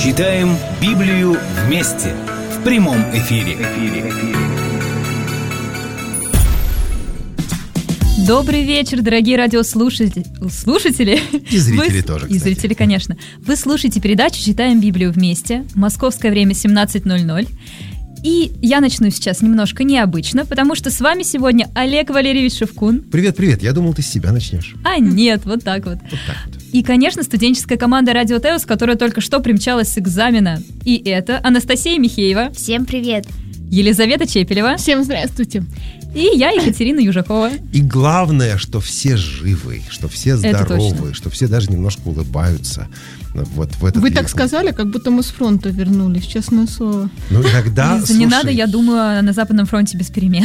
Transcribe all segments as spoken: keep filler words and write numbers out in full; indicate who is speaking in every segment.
Speaker 1: Читаем Библию вместе в прямом эфире.
Speaker 2: Добрый вечер, дорогие радиослушатели. Слушатели.
Speaker 3: И зрители
Speaker 2: Вы...
Speaker 3: тоже, кстати.
Speaker 2: И зрители, конечно. Вы слушаете передачу «Читаем Библию вместе». Московское время семнадцать ноль ноль. И я начну сейчас немножко необычно, потому что с вами сегодня Олег Валерьевич Шевкун.
Speaker 3: Привет-привет, я думал, ты с себя начнешь.
Speaker 2: А нет, вот так вот.
Speaker 3: Вот так вот.
Speaker 2: И, конечно, студенческая команда «Радио Теос», которая только что примчалась с экзамена. И это Анастасия Михеева.
Speaker 4: Всем привет.
Speaker 2: Елизавета Чепелева.
Speaker 5: Всем здравствуйте.
Speaker 2: И я, Екатерина Южакова.
Speaker 3: И главное, что все живы, что все здоровы, что все даже немножко улыбаются. Вот в этот
Speaker 5: Вы
Speaker 3: век.
Speaker 5: так сказали, как будто мы с фронта вернулись, честное слово.
Speaker 3: Ну, иногда,
Speaker 2: Не надо, я думаю, на Западном фронте без перемен.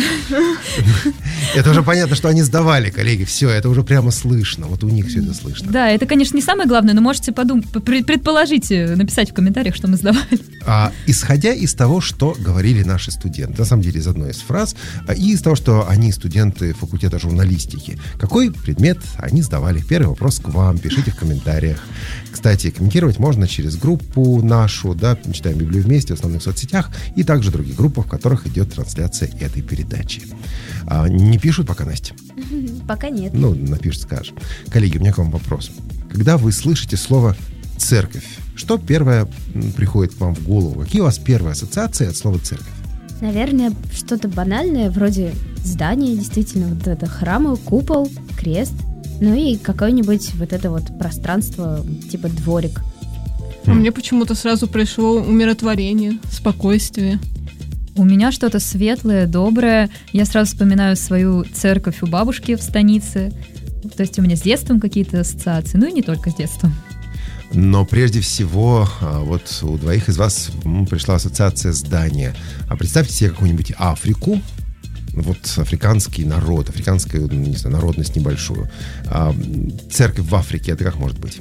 Speaker 3: Это уже понятно, что они сдавали, коллеги, все, это уже прямо слышно, вот у них все это слышно.
Speaker 2: Да, это, конечно, не самое главное, но можете подумать, предположить, написать в комментариях, что мы сдавали.
Speaker 3: А, исходя из того, что говорили наши студенты, на самом деле из одной из фраз, и из того, что они студенты факультета журналистики, какой предмет они сдавали? Первый вопрос к вам, пишите в комментариях. Кстати, комментировать можно через группу нашу, да, «Читаем Библию вместе» в основных соцсетях и также в других группах, в которых идет трансляция этой передачи. А, не пишут пока, Настя?
Speaker 4: Пока нет.
Speaker 3: Ну, напишут, скажешь. Коллеги, у меня к вам вопрос. Когда вы слышите слово «церковь», что первое приходит к вам в голову? Какие у вас первые ассоциации от слова «церковь»?
Speaker 4: Наверное, что-то банальное, вроде здания, действительно, вот это храмы, купол, крест, ну и какое-нибудь вот это вот пространство, типа дворик.
Speaker 5: А мне почему-то сразу пришло умиротворение, спокойствие.
Speaker 2: У меня что-то светлое, доброе. Я сразу вспоминаю свою церковь у бабушки в станице. То есть у меня с детством какие-то ассоциации, ну и не только с детством.
Speaker 3: Но прежде всего, вот у двоих из вас пришла ассоциация здания. А представьте себе какую-нибудь Африку, вот африканский народ, африканскую, не знаю, народность небольшую. А церковь в Африке, это как может быть?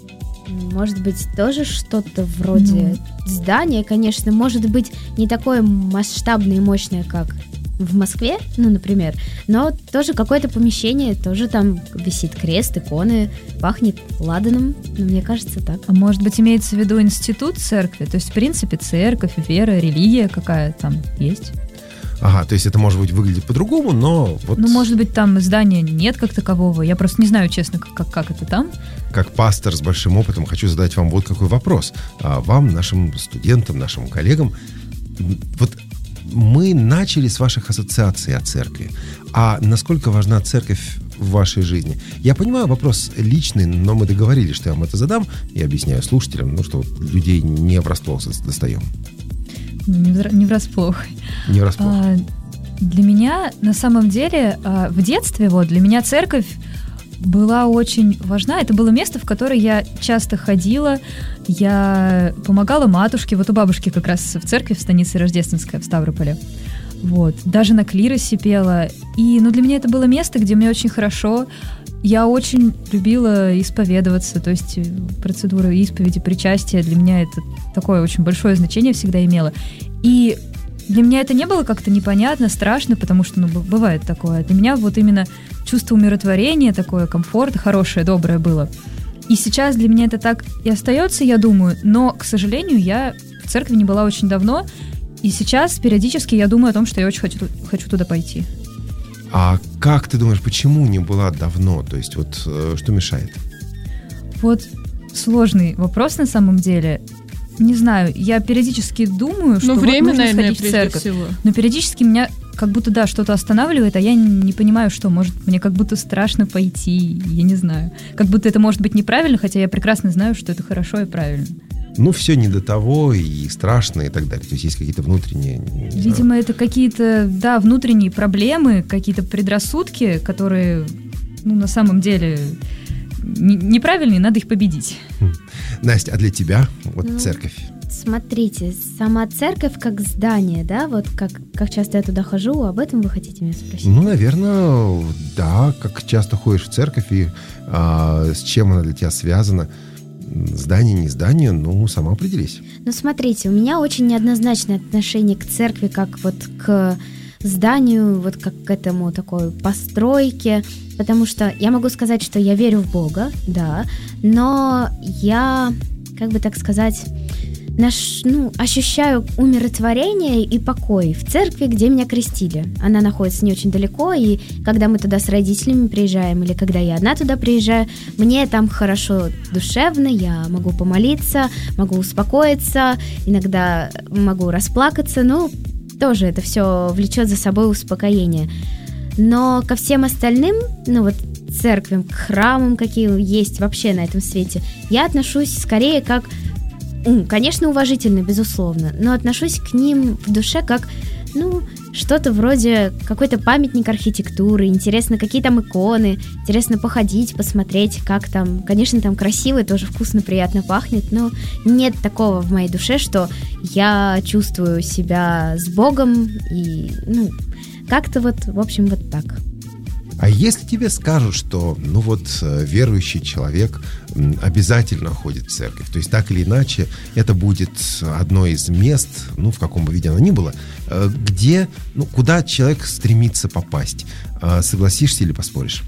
Speaker 4: Может быть, тоже что-то вроде
Speaker 2: Ну.
Speaker 4: здания, конечно, может быть, не такое масштабное и мощное, как в Москве, ну, например, но тоже какое-то помещение, тоже там висит крест, иконы, пахнет ладаном, ну, мне кажется, так.
Speaker 2: А может быть, имеется в виду институт церкви? То есть, в принципе, церковь, вера, религия какая там есть?
Speaker 3: Ага, то есть это, может быть, выглядит по-другому, но вот...
Speaker 2: Ну, может быть, там здания нет как такового. Я просто не знаю, честно, как, как это там.
Speaker 3: Как пастор с большим опытом хочу задать вам вот какой вопрос. А вам, нашим студентам, нашим коллегам, вот мы начали с ваших ассоциаций о церкви. А насколько важна церковь в вашей жизни? Я понимаю, вопрос личный, но мы договорились, что я вам это задам. Я объясняю слушателям, ну, что вот людей не врасплох достаем.
Speaker 2: Не, вра- не врасплох.
Speaker 3: Не врасплох.
Speaker 2: А, для меня, на самом деле, а, в детстве, вот, для меня церковь была очень важна. Это было место, в которое я часто ходила. Я помогала матушке. Вот у бабушки как раз в церкви в станице Рождественская в Ставрополе. Вот. Даже на клиросе пела. И, ну, для меня это было место, где мне очень хорошо. Я очень любила исповедоваться, то есть процедура исповеди, причастия для меня это такое очень большое значение всегда имело. И для меня это не было как-то непонятно, страшно, потому что, ну, бывает такое. Для меня вот именно чувство умиротворения, такое комфорта, хорошее, доброе было. И сейчас для меня это так и остается, я думаю, но, к сожалению, я в церкви не была очень давно, и сейчас периодически я думаю о том, что я очень хочу, хочу туда пойти.
Speaker 3: А как ты думаешь, почему не была давно? То есть вот э, что мешает?
Speaker 2: Вот сложный вопрос на самом деле. Не знаю, я периодически думаю, что
Speaker 5: Ну,
Speaker 2: вот
Speaker 5: время,
Speaker 2: нужно
Speaker 5: наверное,
Speaker 2: сходить в
Speaker 5: прежде
Speaker 2: церковь.
Speaker 5: всего.
Speaker 2: Но периодически меня как будто, да, что-то останавливает, а я не понимаю, что. Может, мне как будто страшно пойти, я не знаю. Как будто это может быть неправильно, хотя я прекрасно знаю, что это хорошо и правильно.
Speaker 3: Ну, все не до того, и страшно, и так далее. То есть есть какие-то внутренние... не знаю.
Speaker 2: Видимо, это какие-то, да, внутренние проблемы, какие-то предрассудки, которые, ну, на самом деле не- неправильные, надо их победить.
Speaker 3: Настя, а для тебя вот
Speaker 4: Ну,
Speaker 3: церковь?
Speaker 4: Смотрите, сама церковь как здание, да, вот как, как часто я туда хожу, об этом вы хотите меня спросить?
Speaker 3: Ну, наверное, да. Как часто ходишь в церковь и а, с чем она для тебя связана? Здание, не здание, ну, сама определись.
Speaker 4: Ну, смотрите, у меня очень неоднозначное отношение к церкви, как вот к зданию, вот как к этому такой постройке, потому что я могу сказать, что я верю в Бога, да, но я, как бы так сказать, наш, ну, ощущаю умиротворение и покой в церкви, где меня крестили. Она находится не очень далеко, и когда мы туда с родителями приезжаем, или когда я одна туда приезжаю, мне там хорошо, душевно, я могу помолиться, могу успокоиться, иногда могу расплакаться, ну, тоже это все влечет за собой успокоение. Но ко всем остальным, ну вот церквям, к храмам, какие есть вообще на этом свете, я отношусь скорее как, конечно, уважительно, безусловно, но отношусь к ним в душе как, ну, что-то вроде какой-то памятник архитектуры, интересно, какие там иконы, интересно походить, посмотреть, как там, конечно, там красиво и тоже вкусно, приятно пахнет, но нет такого в моей душе, что я чувствую себя с Богом и, ну, как-то вот, в общем, вот так.
Speaker 3: А если тебе скажут, что, ну вот, верующий человек обязательно ходит в церковь, то есть так или иначе это будет одно из мест, ну, в каком бы виде оно ни было, где, ну, куда человек стремится попасть, согласишься или поспоришь?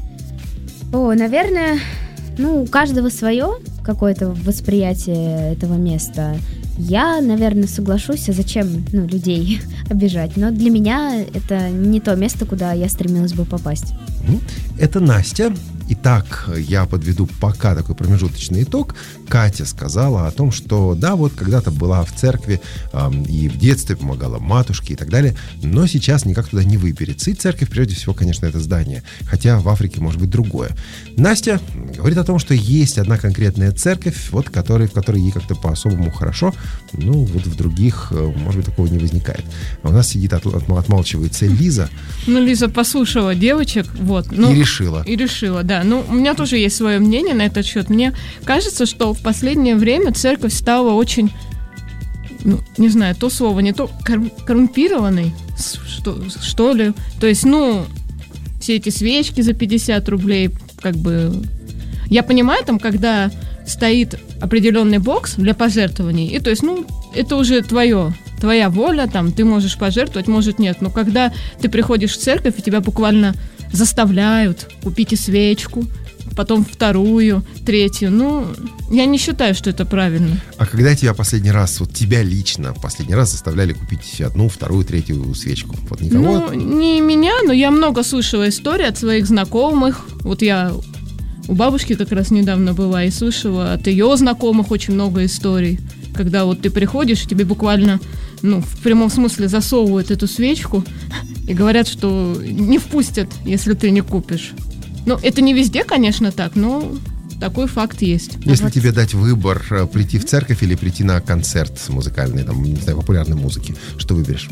Speaker 4: О, наверное, ну, у каждого свое какое-то восприятие этого места. Я, наверное, соглашусь, а зачем, ну, людей обижать? Но для меня это не то место, куда я стремилась бы попасть.
Speaker 3: Это Настя. Итак, я подведу пока такой промежуточный итог. Катя сказала о том, что да, вот когда-то была в церкви э, и в детстве помогала матушке и так далее, но сейчас никак туда не выберется. И церковь, прежде всего, конечно, это здание. Хотя в Африке может быть другое. Настя говорит о том, что есть одна конкретная церковь, вот, которой, в которой ей как-то по-особому хорошо. Ну, вот в других, может быть, такого не возникает. А у нас сидит, от, от, отмалчивается Лиза.
Speaker 5: Ну, Лиза послушала девочек, вот. Ну,
Speaker 3: и решила.
Speaker 5: И решила, да. Ну, у меня тоже есть свое мнение на этот счет. Мне кажется, что в последнее время церковь стала очень, ну, не знаю, то слово, не то, коррумпированной, что, что ли. То есть, ну, все эти свечки за пятьдесят рублей, как бы... Я понимаю, там, когда стоит определенный бокс для пожертвований, и то есть, ну, это уже твое, твоя воля, там, ты можешь пожертвовать, может, нет. Но когда ты приходишь в церковь, и тебя буквально заставляют купить и свечку, потом вторую, третью. Ну, я не считаю, что это правильно.
Speaker 3: А когда тебя последний раз, вот тебя лично последний раз заставляли купить одну, вторую, третью свечку? Вот никого?
Speaker 5: Ну, не меня, но я много слышала историй от своих знакомых. Вот я у бабушки как раз недавно была и слышала от ее знакомых очень много историй. Когда вот ты приходишь, и тебе буквально, ну, в прямом смысле засовывают эту свечку и говорят, что не впустят, если ты не купишь. Ну, это не везде, конечно, так, но такой факт есть.
Speaker 3: Если
Speaker 4: вот.
Speaker 3: тебе дать выбор, прийти в церковь или прийти на концерт музыкальный, там, не знаю, популярной музыки, что выберешь?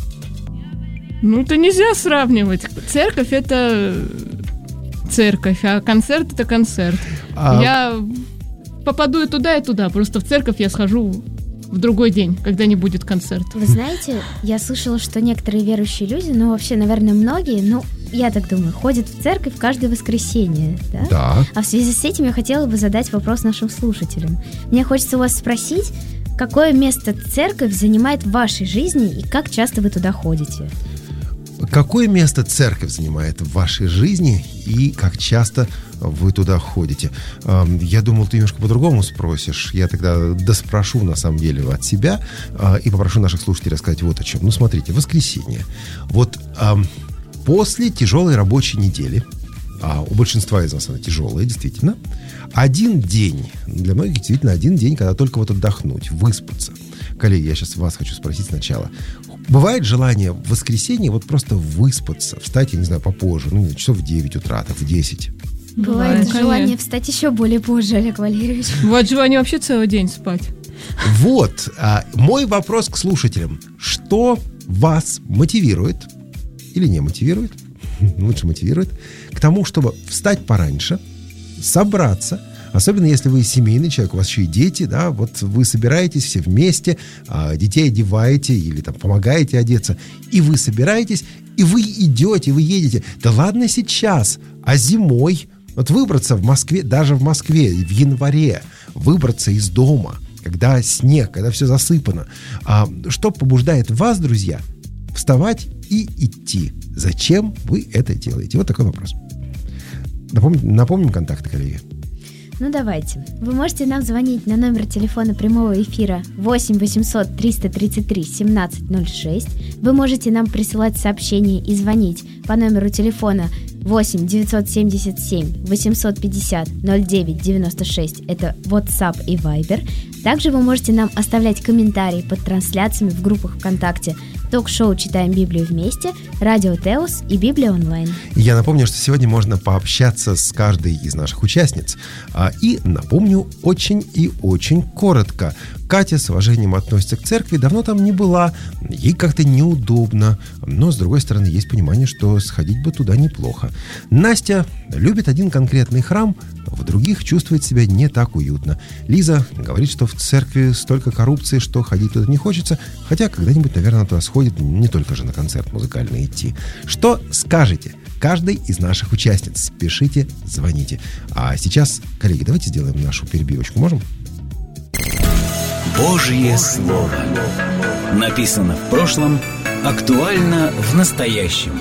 Speaker 5: Ну, это нельзя сравнивать. Церковь — это церковь, а концерт — это концерт. А... Я попаду и туда, и туда. Просто в церковь я схожу в другой день, когда не будет концерта.
Speaker 4: Вы знаете, я слышала, что некоторые верующие люди, ну вообще, наверное, многие, ну, я так думаю, ходят в церковь каждое воскресенье, да?
Speaker 3: Да.
Speaker 4: А в связи с этим я хотела бы задать вопрос нашим слушателям. Мне хочется у вас спросить, какое место церковь занимает в вашей жизни и как часто вы туда ходите?
Speaker 3: Какое место церковь занимает в вашей жизни и как часто вы туда ходите? Я думал, ты немножко по-другому спросишь. Я тогда доспрошу, на самом деле, от себя и попрошу наших слушателей рассказать вот о чем. Ну, смотрите, воскресенье. Вот после тяжелой рабочей недели, а у большинства из нас она тяжелая, действительно, один день, для многих действительно один день, когда только вот отдохнуть, выспаться. Коллеги, я сейчас вас хочу спросить сначала. Бывает желание в воскресенье вот просто выспаться, встать, я не знаю, попозже, ну, часов в девять утра, так в десять?
Speaker 4: Бывает
Speaker 5: Бывает,
Speaker 4: желание
Speaker 5: конечно.
Speaker 4: встать еще более позже, Олег Валерьевич.
Speaker 5: Бывает желание вообще целый день спать.
Speaker 3: Вот, а, мой вопрос к слушателям. Что вас мотивирует или не мотивирует, лучше мотивирует, к тому, чтобы встать пораньше, собраться, особенно если вы семейный человек, у вас еще и дети, да, вот вы собираетесь все вместе, а, детей одеваете или там помогаете одеться, и вы собираетесь, и вы идете, вы едете. Да ладно сейчас, а зимой, вот выбраться в Москве, даже в Москве, в январе, выбраться из дома, когда снег, когда все засыпано. А, что побуждает вас, друзья, вставать и идти? Зачем вы это делаете? Вот такой вопрос. Напомним, напомним контакты, коллеги.
Speaker 4: Ну давайте. Вы можете нам звонить на номер телефона прямого эфира восемь восемьсот триста тридцать три семнадцать ноль шесть. Вы можете нам присылать сообщения и звонить по номеру телефона восемь девятьсот семьдесят семь восемьсот пятьдесят ноль девять девяносто шесть. Это WhatsApp и Viber. Также вы можете нам оставлять комментарии под трансляциями в группах ВКонтакте ток-шоу «Читаем Библию вместе», Радио Теос и Библия онлайн.
Speaker 3: Я напомню, что сегодня можно пообщаться с каждой из наших участниц. А, и напомню очень и очень коротко. Катя с уважением относится к церкви, давно там не была, ей как-то неудобно, но, с другой стороны, есть понимание, что сходить бы туда неплохо. Настя любит один конкретный храм, в других чувствует себя не так уютно. Лиза говорит, что в церкви столько коррупции, что ходить туда не хочется, хотя когда-нибудь, наверное, туда сходит, не только же на концерт музыкальный идти. Что скажете? Каждой из наших участниц. Пишите, звоните. А сейчас, коллеги, давайте сделаем нашу перебивочку. Можем?
Speaker 1: Божье Слово. Написано в прошлом, актуально в настоящем.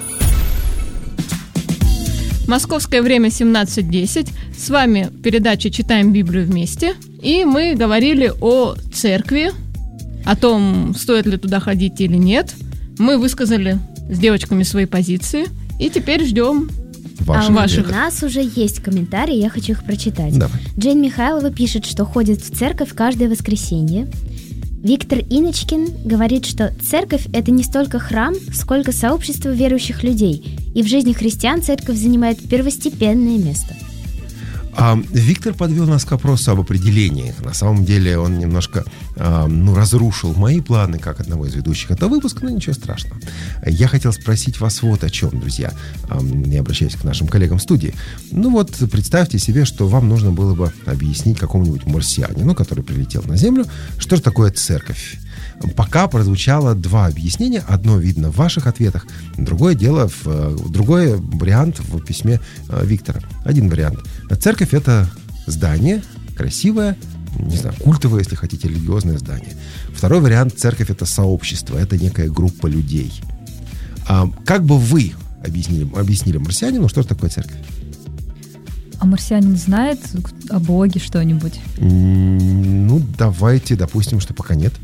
Speaker 5: Московское время семнадцать десять. С вами передача «Читаем Библию вместе». И мы говорили о церкви, о том, стоит ли туда ходить или нет. Мы высказали с девочками свои позиции. И теперь ждем
Speaker 3: Ваши
Speaker 4: а
Speaker 5: ваших.
Speaker 4: у нас уже есть комментарии, я хочу их прочитать.
Speaker 3: Давай.
Speaker 4: Джейн Михайлова пишет, что ходит в церковь каждое воскресенье. Виктор Иночкин говорит, что церковь – это не столько храм, сколько сообщество верующих людей. И в жизни христиан церковь занимает первостепенное место.
Speaker 3: А, Виктор подвел нас к вопросу об определении. На самом деле он немножко а, ну, разрушил мои планы, как одного из ведущих этого выпуска, но ничего страшного. Я хотел спросить вас вот о чем, друзья. А, не обращаясь к нашим коллегам в студии. Ну вот, представьте себе, что вам нужно было бы объяснить какому-нибудь марсианину, который прилетел на Землю, что же такое церковь. Пока прозвучало два объяснения. Одно видно в ваших ответах, другое дело в, другой вариант в письме Виктора. Один вариант. Церковь — это здание, красивое, не знаю, культовое, если хотите, религиозное здание. Второй вариант. Церковь — это сообщество, это некая группа людей. А как бы вы объяснили, объяснили марсианину, что же такое церковь?
Speaker 2: А марсианин знает о Боге что-нибудь?
Speaker 3: Ну, давайте допустим, что пока нет.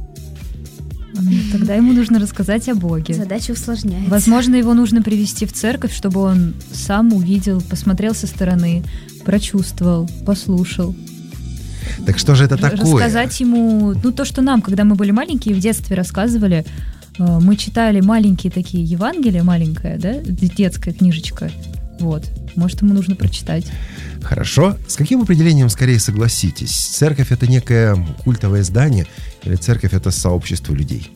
Speaker 2: Тогда ему нужно рассказать о Боге.
Speaker 4: Задача усложняется.
Speaker 2: Возможно, его нужно привести в церковь, чтобы он сам увидел, посмотрел со стороны, прочувствовал, послушал.
Speaker 3: Так что же это такое?
Speaker 2: Рассказать ему, ну, то, что нам, когда мы были маленькие, в детстве рассказывали, мы читали маленькие такие Евангелия, маленькая, да, детская книжечка. Вот. Может, ему нужно прочитать.
Speaker 3: Хорошо. С каким определением скорее согласитесь? Церковь — это некое культовое здание или церковь — это сообщество людей?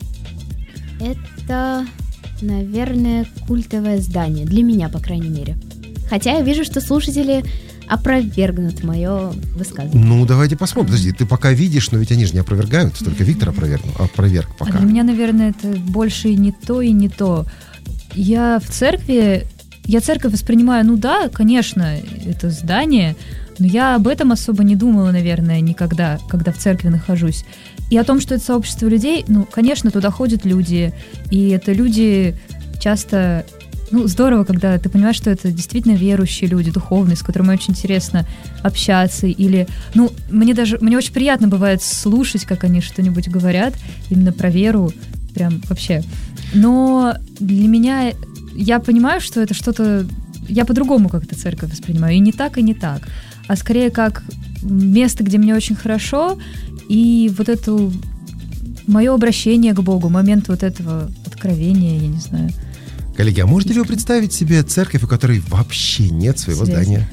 Speaker 4: Это, наверное, культовое здание. Для меня, по крайней мере. Хотя я вижу, что слушатели опровергнут мое высказывание.
Speaker 3: Ну, давайте посмотрим. Подожди, ты пока видишь, но ведь они же не опровергают. Только Виктор опровергнул, опроверг пока.
Speaker 2: А для меня, наверное, это больше и не то, и не то. Я в церкви... Я церковь воспринимаю, ну да, конечно, это здание, но я об этом особо не думала, наверное, никогда, когда в церкви нахожусь. И о том, что это сообщество людей, ну, конечно, туда ходят люди, и это люди часто... Ну, здорово, когда ты понимаешь, что это действительно верующие люди, духовные, с которыми очень интересно общаться, или... Ну, мне даже... Мне очень приятно бывает слушать, как они что-нибудь говорят, именно про веру, прям вообще. Но для меня... Я понимаю, что это что-то... Я по-другому как-то церковь воспринимаю. И не так, и не так. А скорее как место, где мне очень хорошо, и вот это мое обращение к Богу, момент вот этого откровения, я не знаю.
Speaker 3: Коллеги, а можете ли вы представить себе церковь, у которой вообще нет своего
Speaker 2: Связь.
Speaker 3: здания?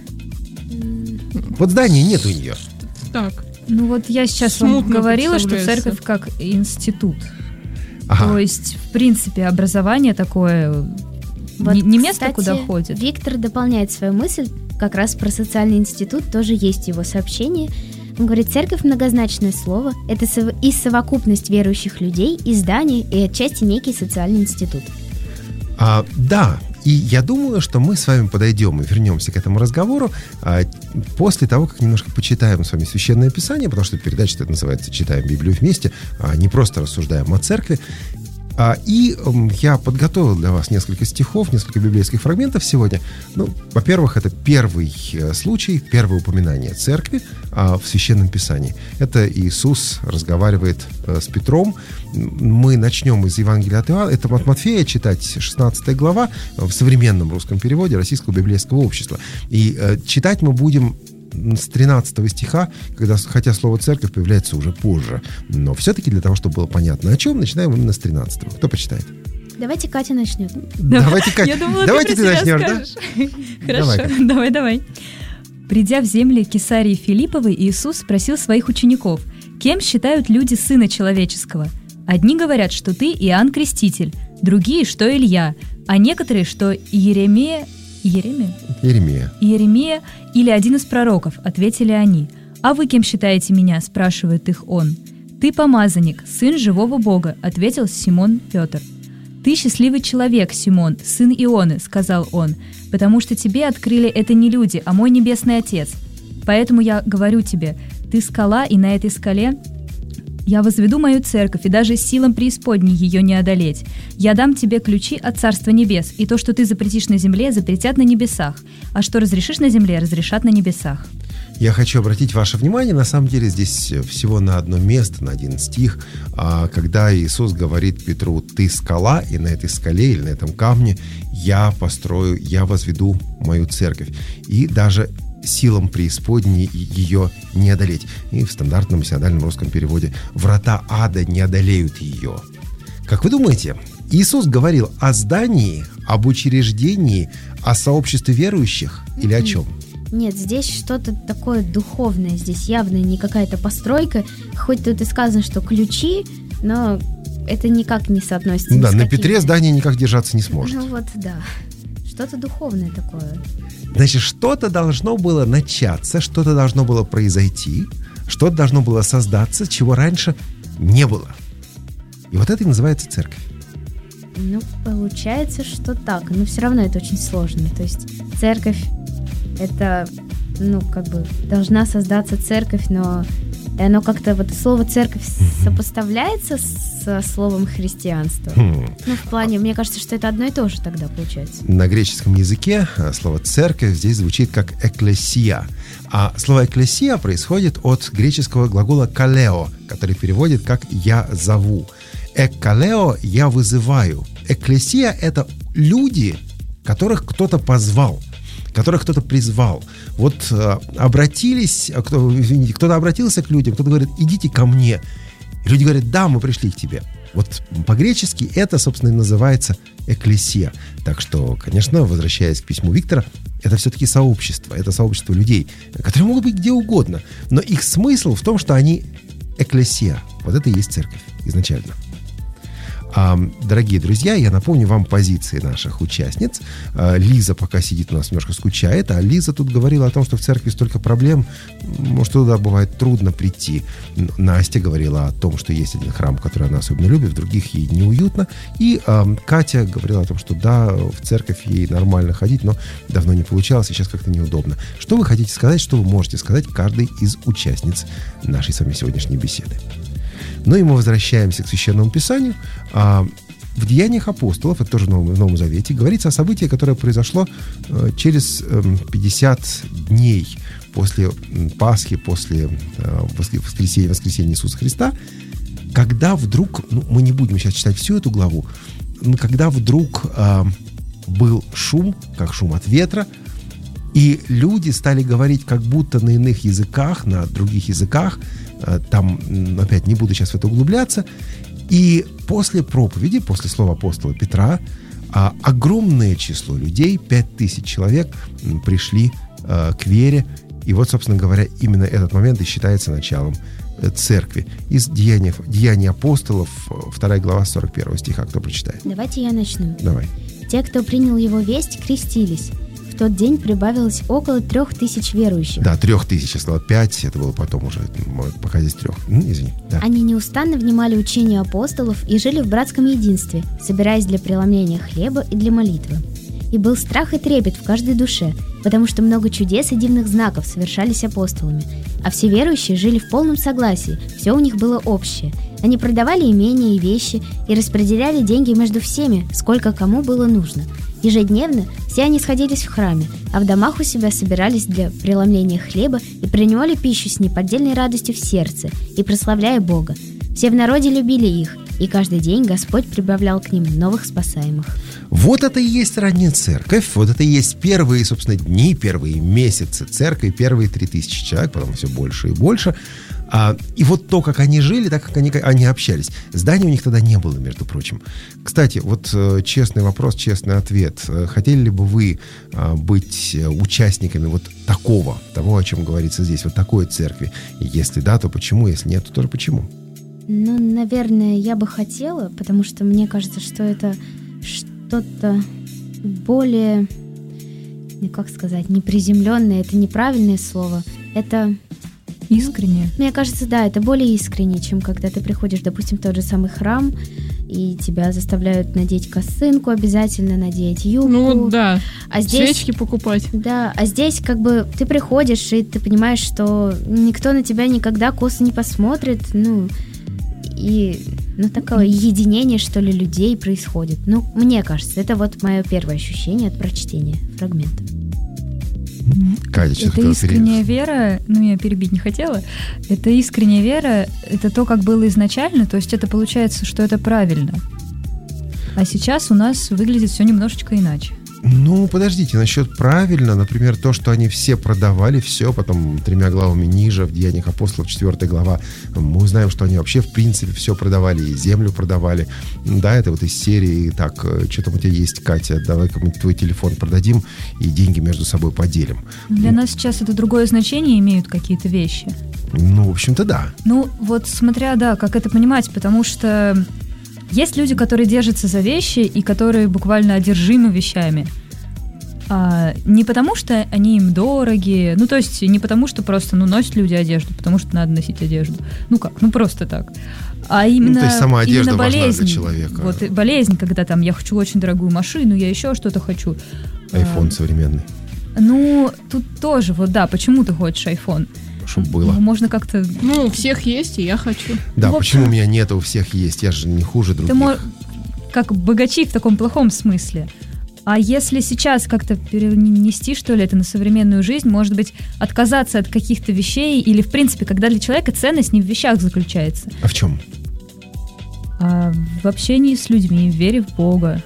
Speaker 3: Вот здания нет у нее.
Speaker 5: Так.
Speaker 2: Ну вот я сейчас
Speaker 5: Смутно
Speaker 2: вам говорила, что
Speaker 5: представляется.
Speaker 2: церковь как институт.
Speaker 3: Ага.
Speaker 2: То есть, в принципе, образование такое...
Speaker 4: Вот,
Speaker 2: не, не место,
Speaker 4: кстати,
Speaker 2: куда ходят.
Speaker 4: Виктор дополняет свою мысль, как раз про социальный институт, тоже есть его сообщение. Он говорит, церковь — многозначное слово, это сов... и совокупность верующих людей, и здание, и отчасти некий социальный институт.
Speaker 3: А, да, и я думаю, что мы с вами подойдем и вернемся к этому разговору а, после того, как немножко почитаем с вами Священное Писание, потому что передача это называется «Читаем Библию вместе», а не просто рассуждаем о церкви. А, и м, я подготовил для вас несколько стихов, несколько библейских фрагментов сегодня. Ну, во-первых, это первый э, случай, первое упоминание церкви а, в Священном Писании. Это Иисус разговаривает э, с Петром. Мы начнем из Евангелия от Иоанна. Это от Матфея читать шестнадцатая глава в современном русском переводе Российского библейского общества. И э, читать мы будем с тринадцатого стиха, когда, хотя слово «церковь» появляется уже позже. Но все-таки для того, чтобы было понятно о чем, начинаем именно с тринадцатого. Кто почитает?
Speaker 4: Давайте Катя начнет.
Speaker 3: Давайте, Катя.
Speaker 2: Я думала,
Speaker 3: Давайте
Speaker 2: ты,
Speaker 3: ты
Speaker 2: про себя
Speaker 3: начнешь, да?
Speaker 2: скажешь. Хорошо,
Speaker 3: Давай, Катя.
Speaker 2: давай, давай. Придя в земли Кесарии Филипповой, Иисус спросил своих учеников: «Кем считают люди Сына Человеческого? Одни говорят, что ты Иоанн Креститель, другие, что Илья, а некоторые, что Иеремия...» Иеремия?
Speaker 3: Иеремия.
Speaker 2: Иеремия или один из пророков, ответили они. «А вы кем считаете меня?» – спрашивает их он. «Ты помазанник, сын живого Бога», – ответил Симон Петр. «Ты счастливый человек, Симон, сын Ионы», – сказал он, «потому что тебе открыли это не люди, а мой небесный Отец. Поэтому я говорю тебе, ты скала, и на этой скале я возведу мою церковь, и даже силам преисподней ее не одолеть. Я дам тебе ключи от Царства Небес, и то, что ты запретишь на земле, запретят на небесах, а что разрешишь на земле, разрешат на небесах».
Speaker 3: Я хочу обратить ваше внимание, на самом деле здесь всего на одно место, на один стих, когда Иисус говорит Петру: «Ты скала, и на этой скале или на этом камне я построю, я возведу мою церковь». И даже силам преисподней ее не одолеть. И в стандартном синодальном русском переводе «врата ада не одолеют ее». Как вы думаете, Иисус говорил о здании, об учреждении, о сообществе верующих или о чем?
Speaker 4: Нет, здесь что-то такое духовное. Здесь явно не какая-то постройка. Хоть тут и сказано, что ключи, но это никак не соотносится.
Speaker 3: Да,
Speaker 4: ни с
Speaker 3: на
Speaker 4: какими.
Speaker 3: Петре здание никак держаться не сможет.
Speaker 4: Ну вот, да. Что-то духовное такое.
Speaker 3: Значит, что-то должно было начаться, что-то должно было произойти, что-то должно было создаться, чего раньше не было. И вот это и называется церковь.
Speaker 4: Ну, получается, что так. Но все равно это очень сложно. То есть церковь — это, ну, как бы должна создаться церковь, но и оно как-то, вот слово «церковь» сопоставляется со словом «христианство».
Speaker 3: Хм.
Speaker 4: Ну, в плане, мне кажется, что это одно и то же тогда получается.
Speaker 3: На греческом языке слово «церковь» здесь звучит как «экклесия». А слово «экклесия» происходит от греческого глагола «калео», который переводит как «я зову». «Эккалео» — «я вызываю». «Экклесия» — это люди, которых кто-то позвал, которых кто-то призвал. Вот э, обратились, кто, извините, кто-то обратился к людям, кто-то говорит: «Идите ко мне». И люди говорят: «Да, мы пришли к тебе». Вот по-гречески это, собственно, и называется экклесия. Так что, конечно, возвращаясь к письму Виктора, это все-таки сообщество, это сообщество людей, которые могут быть где угодно, но их смысл в том, что они экклесия. Вот это и есть церковь изначально. А, дорогие друзья, я напомню вам позиции наших участниц. А, Лиза пока сидит у нас, немножко скучает, а Лиза тут говорила о том, что в церкви столько проблем, может, туда бывает трудно прийти. Настя говорила о том, что есть один храм, который она особенно любит, в других ей неуютно. И а, Катя говорила о том, что да, в церковь ей нормально ходить, но давно не получалось, и сейчас как-то неудобно. Что вы хотите сказать, что вы можете сказать каждой из участниц нашей с вами сегодняшней беседы? Ну и мы возвращаемся к Священному Писанию. А, в Деяниях апостолов, это тоже в Новом, в Новом Завете, говорится о событии, которое произошло э, через э, пятьдесят дней после Пасхи, после э, воскресения, воскресения Иисуса Христа, когда вдруг, ну, мы не будем сейчас читать всю эту главу, но когда вдруг э, был шум, как шум от ветра, и люди стали говорить как будто на иных языках, на других языках. Там, опять, не буду сейчас в это углубляться. И после проповеди, после слова апостола Петра, огромное число людей, пять тысяч человек, пришли к вере. И вот, собственно говоря, именно этот момент и считается началом церкви. Из Деяний, Деяний апостолов, вторая глава, сорок первого стиха. Кто прочитает?
Speaker 4: Давайте я начну.
Speaker 3: Давай.
Speaker 4: Те, кто принял его весть, крестились. В тот день прибавилось около трех тысяч верующих.
Speaker 3: Да, трех тысяч, я сказал пять, это было потом уже, пока здесь трех. Извини, да.
Speaker 4: Они неустанно внимали учению апостолов и жили в братском единстве, собираясь для преломления хлеба и для молитвы. И был страх и трепет в каждой душе, потому что много чудес и дивных знаков совершались апостолами. А все верующие жили в полном согласии, все у них было общее. Они продавали имения и вещи и распределяли деньги между всеми, сколько кому было нужно. Ежедневно все они сходились в храме, а в домах у себя собирались для преломления хлеба и принимали пищу с неподдельной радостью в сердце и прославляя Бога. Все в народе любили их, и каждый день Господь прибавлял к ним новых спасаемых.
Speaker 3: Вот это и есть ранняя церковь, вот это и есть первые, собственно, дни, первые месяцы церкви, первые три тысячи человек, потом все больше и больше. А, и вот то, как они жили, так как они, они общались. Здания у них тогда не было, между прочим. Кстати, вот э, честный вопрос, честный ответ. Хотели ли бы вы э, быть участниками вот такого, того, о чем говорится здесь, вот такой церкви? И если да, то почему? Если нет, то тоже почему?
Speaker 4: Ну, наверное, я бы хотела, потому что мне кажется, что это что-то более, ну, как сказать, неприземленное, это неправильное слово. Это...
Speaker 2: Искренне.
Speaker 4: Мне кажется, да, это более искренне, чем когда ты приходишь, допустим, в тот же самый храм, и тебя заставляют надеть косынку, обязательно надеть юбку.
Speaker 5: Ну да,
Speaker 4: а здесь,
Speaker 5: свечки покупать.
Speaker 4: Да, а здесь как бы ты приходишь, и ты понимаешь, что никто на тебя никогда косо не посмотрит, ну, и, ну, такое единение, что ли, людей происходит. Ну, мне кажется, это вот мое первое ощущение от прочтения фрагмента.
Speaker 3: Катя,
Speaker 2: это искренняя вера, ну я перебить не хотела, это искренняя вера, это то, как было изначально, то есть это получается, что это правильно. А сейчас у нас выглядит все немножечко иначе.
Speaker 3: Ну, подождите, насчет правильно, например, то, что они все продавали, все, потом тремя главами ниже, в Деяниях апостолов, четвертая глава, мы узнаем, что они вообще, в принципе, все продавали, и землю продавали. Да, это вот из серии, так, что там у тебя есть, Катя, давай-ка мы твой телефон продадим и деньги между собой поделим.
Speaker 2: Для нас сейчас это другое значение имеют какие-то вещи.
Speaker 3: Ну, в общем-то, да.
Speaker 2: Ну, вот смотря, да, как это понимать, потому что... Есть люди, которые держатся за вещи и которые буквально одержимы вещами. А, не потому, что они им дороги, ну, то есть не потому, что просто, ну, носят люди одежду, потому что надо носить одежду. Ну как, ну просто так. А именно,
Speaker 3: ну, то есть сама одежда
Speaker 2: именно
Speaker 3: важна
Speaker 2: болезнь,
Speaker 3: для человека.
Speaker 2: Вот болезнь, когда там я хочу очень дорогую машину, я еще что-то хочу.
Speaker 3: Айфон
Speaker 2: а,
Speaker 3: современный.
Speaker 2: Ну, тут тоже, вот да, почему ты хочешь айфон?
Speaker 3: Чтобы было.
Speaker 2: Ну, можно как-то...
Speaker 5: Ну, у всех есть, и я хочу.
Speaker 3: Да,
Speaker 2: в общем,
Speaker 3: почему у меня нет, у всех есть? Я же не хуже других.
Speaker 2: Ты мож... как богачи в таком плохом смысле. А если сейчас как-то перенести, что ли, это на современную жизнь, может быть, отказаться от каких-то вещей, или, в принципе, когда для человека ценность не в вещах заключается.
Speaker 3: А в чем?
Speaker 2: А в общении с людьми, в вере в Бога.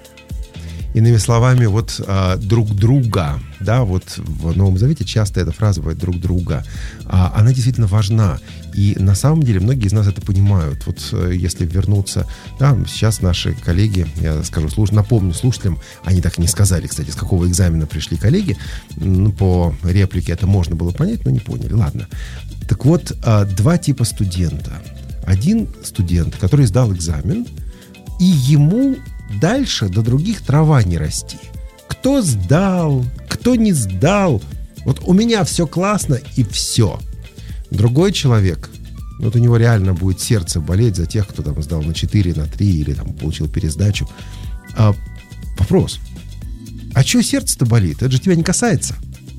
Speaker 3: Иными словами, вот а, друг друга, да, вот в Новом Завете часто эта фраза бывает «друг друга», а, она действительно важна. И на самом деле многие из нас это понимают. Вот если вернуться, да, сейчас наши коллеги, я скажу, слуш, напомню слушателям, они так и не сказали, кстати, с какого экзамена пришли коллеги, ну, по реплике это можно было понять, но не поняли. Ладно. Так вот, а, два типа студента. Один студент, который сдал экзамен, и ему дальше до других трава не расти. Кто сдал, кто не сдал. Вот у меня все классно и все. Другой человек, вот у него реально будет сердце болеть за тех, кто там сдал на четыре, на три или там получил пересдачу. А, вопрос. А чего сердце-то болит? Это же тебя не касается.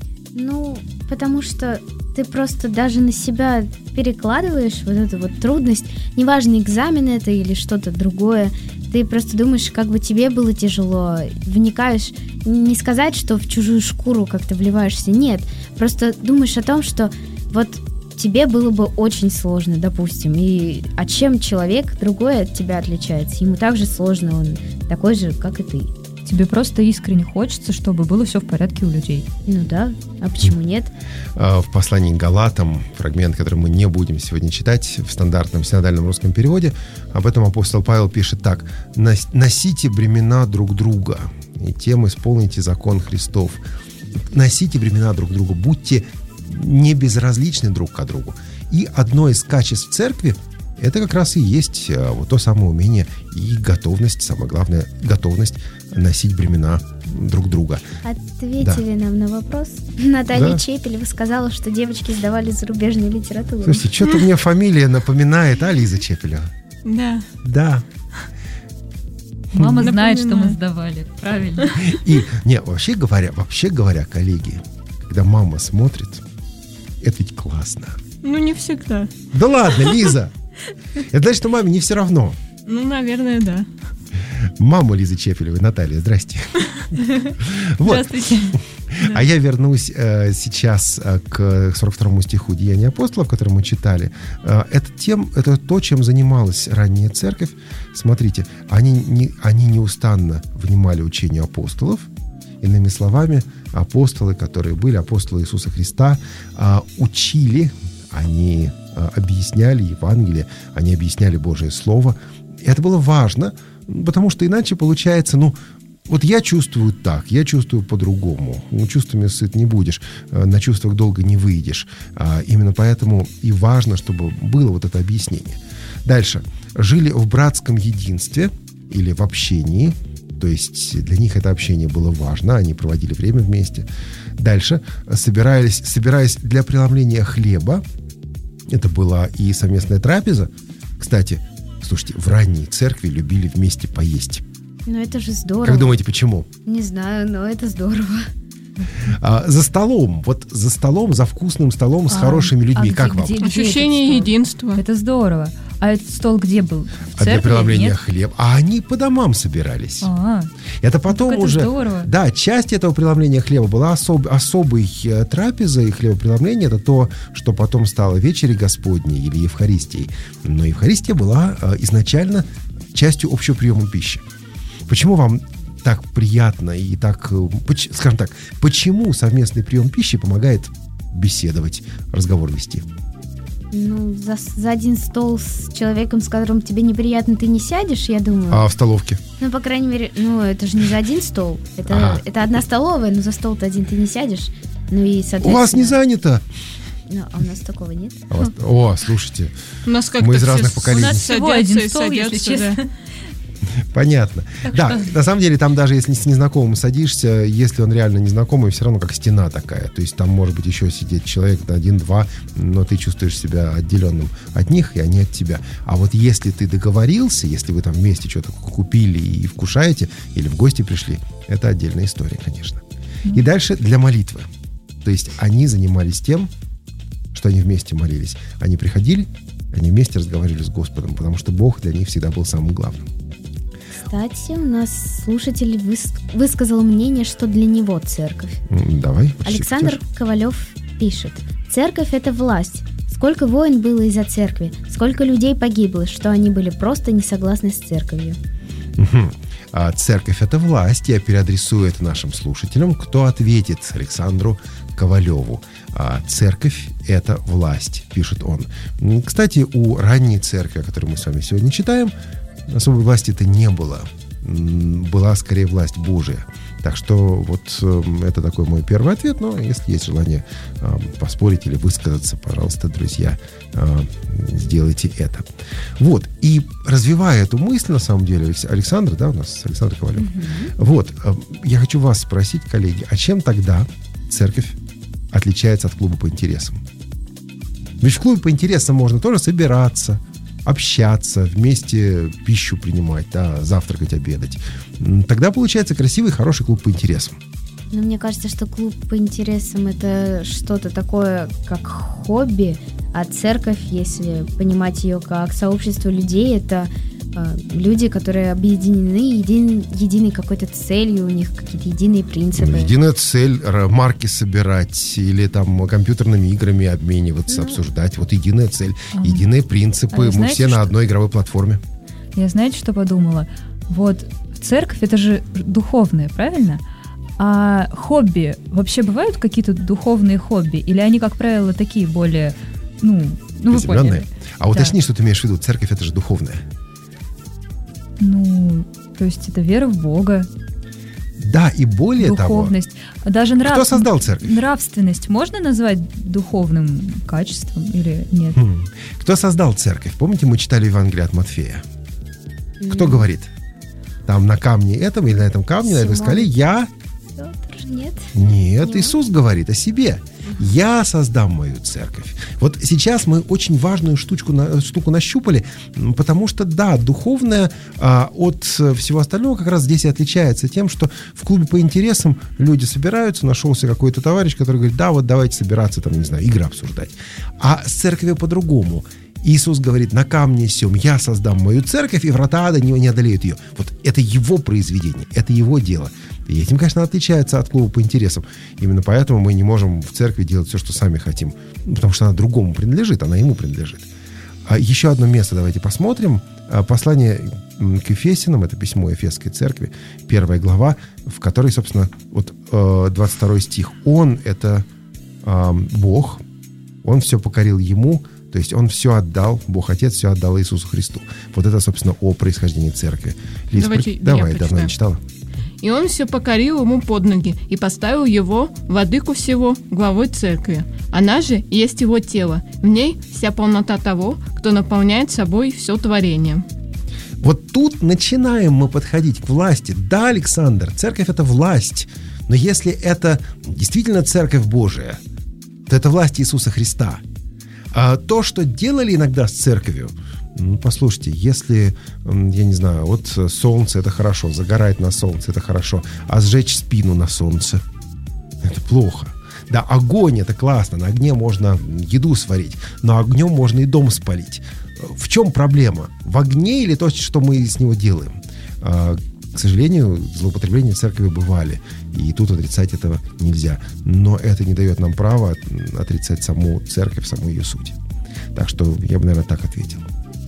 Speaker 4: Ну, потому что ты просто даже на себя перекладываешь вот эту вот трудность. Неважно, экзамен это или что-то другое. Ты просто думаешь, как бы тебе было тяжело. Вникаешь, не сказать, что в чужую шкуру как-то вливаешься. Нет, просто думаешь о том, что вот тебе было бы очень сложно, допустим. И а чем человек другой от тебя отличается? Ему также сложно, он такой же, как и ты.
Speaker 2: Тебе просто искренне хочется, чтобы было все в порядке у людей.
Speaker 4: Ну да, а почему нет?
Speaker 3: В послании к Галатам, фрагмент, который мы не будем сегодня читать в стандартном синодальном русском переводе, об этом апостол Павел пишет так: «Носите бремена друг друга, и тем исполните закон Христов». Носите бремена друг друга, будьте не безразличны друг к другу. И одно из качеств церкви — это как раз и есть а, вот то самое умение и готовность, самое главное, готовность носить бремена друг друга.
Speaker 4: Ответили
Speaker 3: да.
Speaker 4: нам на вопрос. Наталья
Speaker 3: да.
Speaker 4: Чепелева сказала, что девочки сдавали зарубежную литературу.
Speaker 3: Слушайте, что-то мне фамилия напоминает, а, Лиза Чепелева?
Speaker 5: Да.
Speaker 3: Да.
Speaker 2: Мама знает, что мы
Speaker 5: Напоминаю.
Speaker 2: сдавали. Правильно.
Speaker 3: И, не, вообще говоря, вообще говоря, коллеги, когда мама смотрит, это ведь классно.
Speaker 5: Ну, не всегда.
Speaker 3: Да ладно, Лиза! Это значит, что маме не все равно.
Speaker 5: Ну, наверное, да.
Speaker 3: Мама Лизы Чепелевой, Наталья, здрасте. Вот.
Speaker 2: Здравствуйте.
Speaker 3: А я вернусь э, сейчас э, к сорок второму стиху Деяния апостолов, который мы читали. Э, это, тем, это то, чем занималась ранняя церковь. Смотрите, они, не, они неустанно внимали учению апостолов. Иными словами, апостолы, которые были, апостолы Иисуса Христа, э, учили, они э, объясняли Евангелие, они объясняли Божие Слово. И это было важно, потому что иначе получается, ну, вот я чувствую так, я чувствую по-другому. Ну, чувствами сыт не будешь, э, на чувствах долго не выйдешь. А, именно поэтому и важно, чтобы было вот это объяснение. Дальше. Жили в братском единстве или в общении. То есть для них это общение было важно, они проводили время вместе. Дальше. Собирались, собираясь для преломления хлеба. Это была и совместная трапеза. Кстати, слушайте, в ранней церкви любили вместе поесть.
Speaker 4: Ну это же здорово.
Speaker 3: Как думаете, почему?
Speaker 4: Не знаю, но это здорово.
Speaker 3: А, за столом, вот за столом, за вкусным столом с
Speaker 2: А,
Speaker 3: хорошими людьми,
Speaker 2: а
Speaker 3: как
Speaker 2: где-
Speaker 3: вам?
Speaker 2: где- где
Speaker 5: Ощущение
Speaker 2: этот стол?
Speaker 5: единства.
Speaker 2: Это здорово. А этот стол где был? В
Speaker 3: А для
Speaker 2: церкви?
Speaker 3: преломления
Speaker 2: Нет?
Speaker 3: хлеба. А они по домам собирались.
Speaker 2: А,
Speaker 3: Это потом
Speaker 2: так это
Speaker 3: уже...
Speaker 2: здорово.
Speaker 3: Да, часть этого преломления хлеба была особ... особой э, трапезой хлебопреломления. Это то, что потом стало вечерей Господней или Евхаристией. Но Евхаристия была э, изначально частью общего приема пищи. Почему вам так приятно и так, э, поч- скажем так, почему совместный прием пищи помогает беседовать, разговор вести?
Speaker 4: Ну, за, за один стол с человеком, с которым тебе неприятно, ты не сядешь, я думаю.
Speaker 3: А в столовке?
Speaker 4: Ну, по крайней мере, ну, это же не за один стол. Это,
Speaker 3: Ага.
Speaker 4: это одна столовая, но за стол-то один ты не сядешь. Ну и,
Speaker 3: У
Speaker 4: соответственно...
Speaker 3: вас не занято?
Speaker 4: Ну, а у нас такого нет.
Speaker 3: А у вас- О, слушайте,
Speaker 5: У нас как-то
Speaker 3: Мы из
Speaker 5: все
Speaker 3: разных
Speaker 5: с-
Speaker 3: поколений.
Speaker 2: У нас
Speaker 5: садятся
Speaker 2: всего один
Speaker 5: и
Speaker 2: стол, если
Speaker 5: садятся, да.
Speaker 2: честно.
Speaker 3: понятно.
Speaker 2: Так
Speaker 3: Да,
Speaker 2: что-
Speaker 3: на самом деле там даже если с незнакомым садишься, если он реально незнакомый, все равно как стена такая. То есть там может быть еще сидеть человек на один-два, но ты чувствуешь себя отделенным от них, и они от тебя. А вот если ты договорился, если вы там вместе что-то купили и вкушаете, или в гости пришли, это отдельная история, конечно. И дальше для молитвы. То есть они занимались тем, что они вместе молились. Они приходили, они вместе разговаривали с Господом, потому что Бог для них всегда был самым главным.
Speaker 4: Кстати, у нас слушатель выс- высказал мнение, что для него церковь.
Speaker 3: М, Давай. почти
Speaker 4: Александр
Speaker 3: пятёшка.
Speaker 4: Ковалев пишет: «Церковь — это власть. Сколько войн было из-за церкви, сколько людей погибло, что они были просто не согласны с церковью».
Speaker 3: Мгм. А церковь — это власть. Я переадресую это нашим слушателям. Кто ответит Александру Ковалеву? А церковь — это власть, пишет он. М, Кстати, у ранней церкви, о которой мы с вами сегодня читаем, особой власти-то не было. М, Была скорее власть Божия. Так что вот эм, это такой мой первый ответ. Но если есть желание эм, поспорить или высказаться, пожалуйста, друзья, э, сделайте это. Вот. И развивая эту мысль, на самом деле, Алекс- Александр, да, у нас Александр Ковалев. Вот. э, Я хочу вас спросить, коллеги, а чем тогда церковь отличается от клуба по интересам? Ведь в клубе по интересам можно тоже собираться, общаться, вместе пищу принимать, да, завтракать, обедать. М, Тогда получается красивый, хороший клуб по интересам.
Speaker 4: Но мне кажется, что клуб по интересам — это что-то такое, как хобби, а церковь, если понимать ее как сообщество людей, это э, люди, которые объединены един- единой какой-то целью, у них какие-то единые принципы.
Speaker 3: Единая цель — р- марки собирать или там компьютерными играми обмениваться,
Speaker 4: Ну.
Speaker 3: обсуждать. Вот единая цель,
Speaker 2: Ага.
Speaker 3: единые
Speaker 2: А
Speaker 3: принципы.
Speaker 2: вы
Speaker 3: Мы
Speaker 2: знаете,
Speaker 3: все на
Speaker 2: что-
Speaker 3: одной игровой платформе.
Speaker 2: Я знаете, что подумала? Вот церковь — это же духовное, правильно? А хобби, вообще бывают какие-то духовные хобби? Или они, как правило, такие более, ну, ну вы
Speaker 3: Приземленные.
Speaker 2: поняли.
Speaker 3: А уточни, что ты имеешь в виду. Церковь — это же духовная.
Speaker 2: Ну, то есть это вера в Бога,
Speaker 3: Да, и более того,
Speaker 2: духовность. Даже нрав...
Speaker 3: кто создал церковь?
Speaker 2: нравственность можно назвать духовным качеством или нет?
Speaker 3: Хм. Кто создал церковь? Помните, мы читали Евангелие от Матфея? Кто
Speaker 4: М,
Speaker 3: говорит? Там на камне этом или на этом камне, на этой
Speaker 4: Симон.
Speaker 3: скале я...
Speaker 4: Пётр, нет?
Speaker 3: Нет,
Speaker 4: Нет.
Speaker 3: Иисус говорит о себе. Я создам мою церковь. Вот сейчас мы очень важную штучку, штуку нащупали, потому что, да, духовное а, от всего остального как раз здесь и отличается тем, что в клубе по интересам люди собираются, нашелся какой-то товарищ, который говорит, да, вот давайте собираться, там, не знаю, игры обсуждать. А с церковью по-другому. Иисус говорит, на камне сем я создам мою церковь, и врата ада не одолеют ее. Вот это его произведение, это его дело. И этим, конечно, отличается от клуба по интересам. Именно поэтому мы не можем в церкви делать все, что сами хотим. Потому что она другому принадлежит, она ему принадлежит. А еще одно место давайте посмотрим. Послание к Ефесянам, это письмо Ефесской церкви, первая глава, в которой, собственно, вот двадцать второй стих. Он — это Бог, Он все покорил Ему, то есть Он все отдал, Бог Отец все отдал Иисусу Христу. Вот это, собственно, о происхождении церкви. Лиз,
Speaker 5: Давайте,
Speaker 3: при... Давай,
Speaker 5: я
Speaker 3: давно не читала.
Speaker 5: И он все покорил ему под ноги и поставил его, владыку всего, главой церкви. Она же есть его тело. В ней вся полнота того, кто наполняет собой все творение.
Speaker 3: Вот тут начинаем мы подходить к власти. Да, Александр, церковь — это власть. Но если это действительно церковь Божия, то это власть Иисуса Христа. А то, что делали иногда с церковью, ну, послушайте, если, я не знаю, вот солнце — это хорошо, загорать на солнце — это хорошо, а сжечь спину на солнце — это плохо. Да, огонь — это классно, на огне можно еду сварить, но огнем можно и дом спалить. В чем проблема? В огне или то, что мы с него делаем? К сожалению, злоупотребления в церкви бывали, и тут отрицать этого нельзя. Но это не дает нам права отрицать саму церковь, саму ее суть. Так что я бы, наверное, так ответил.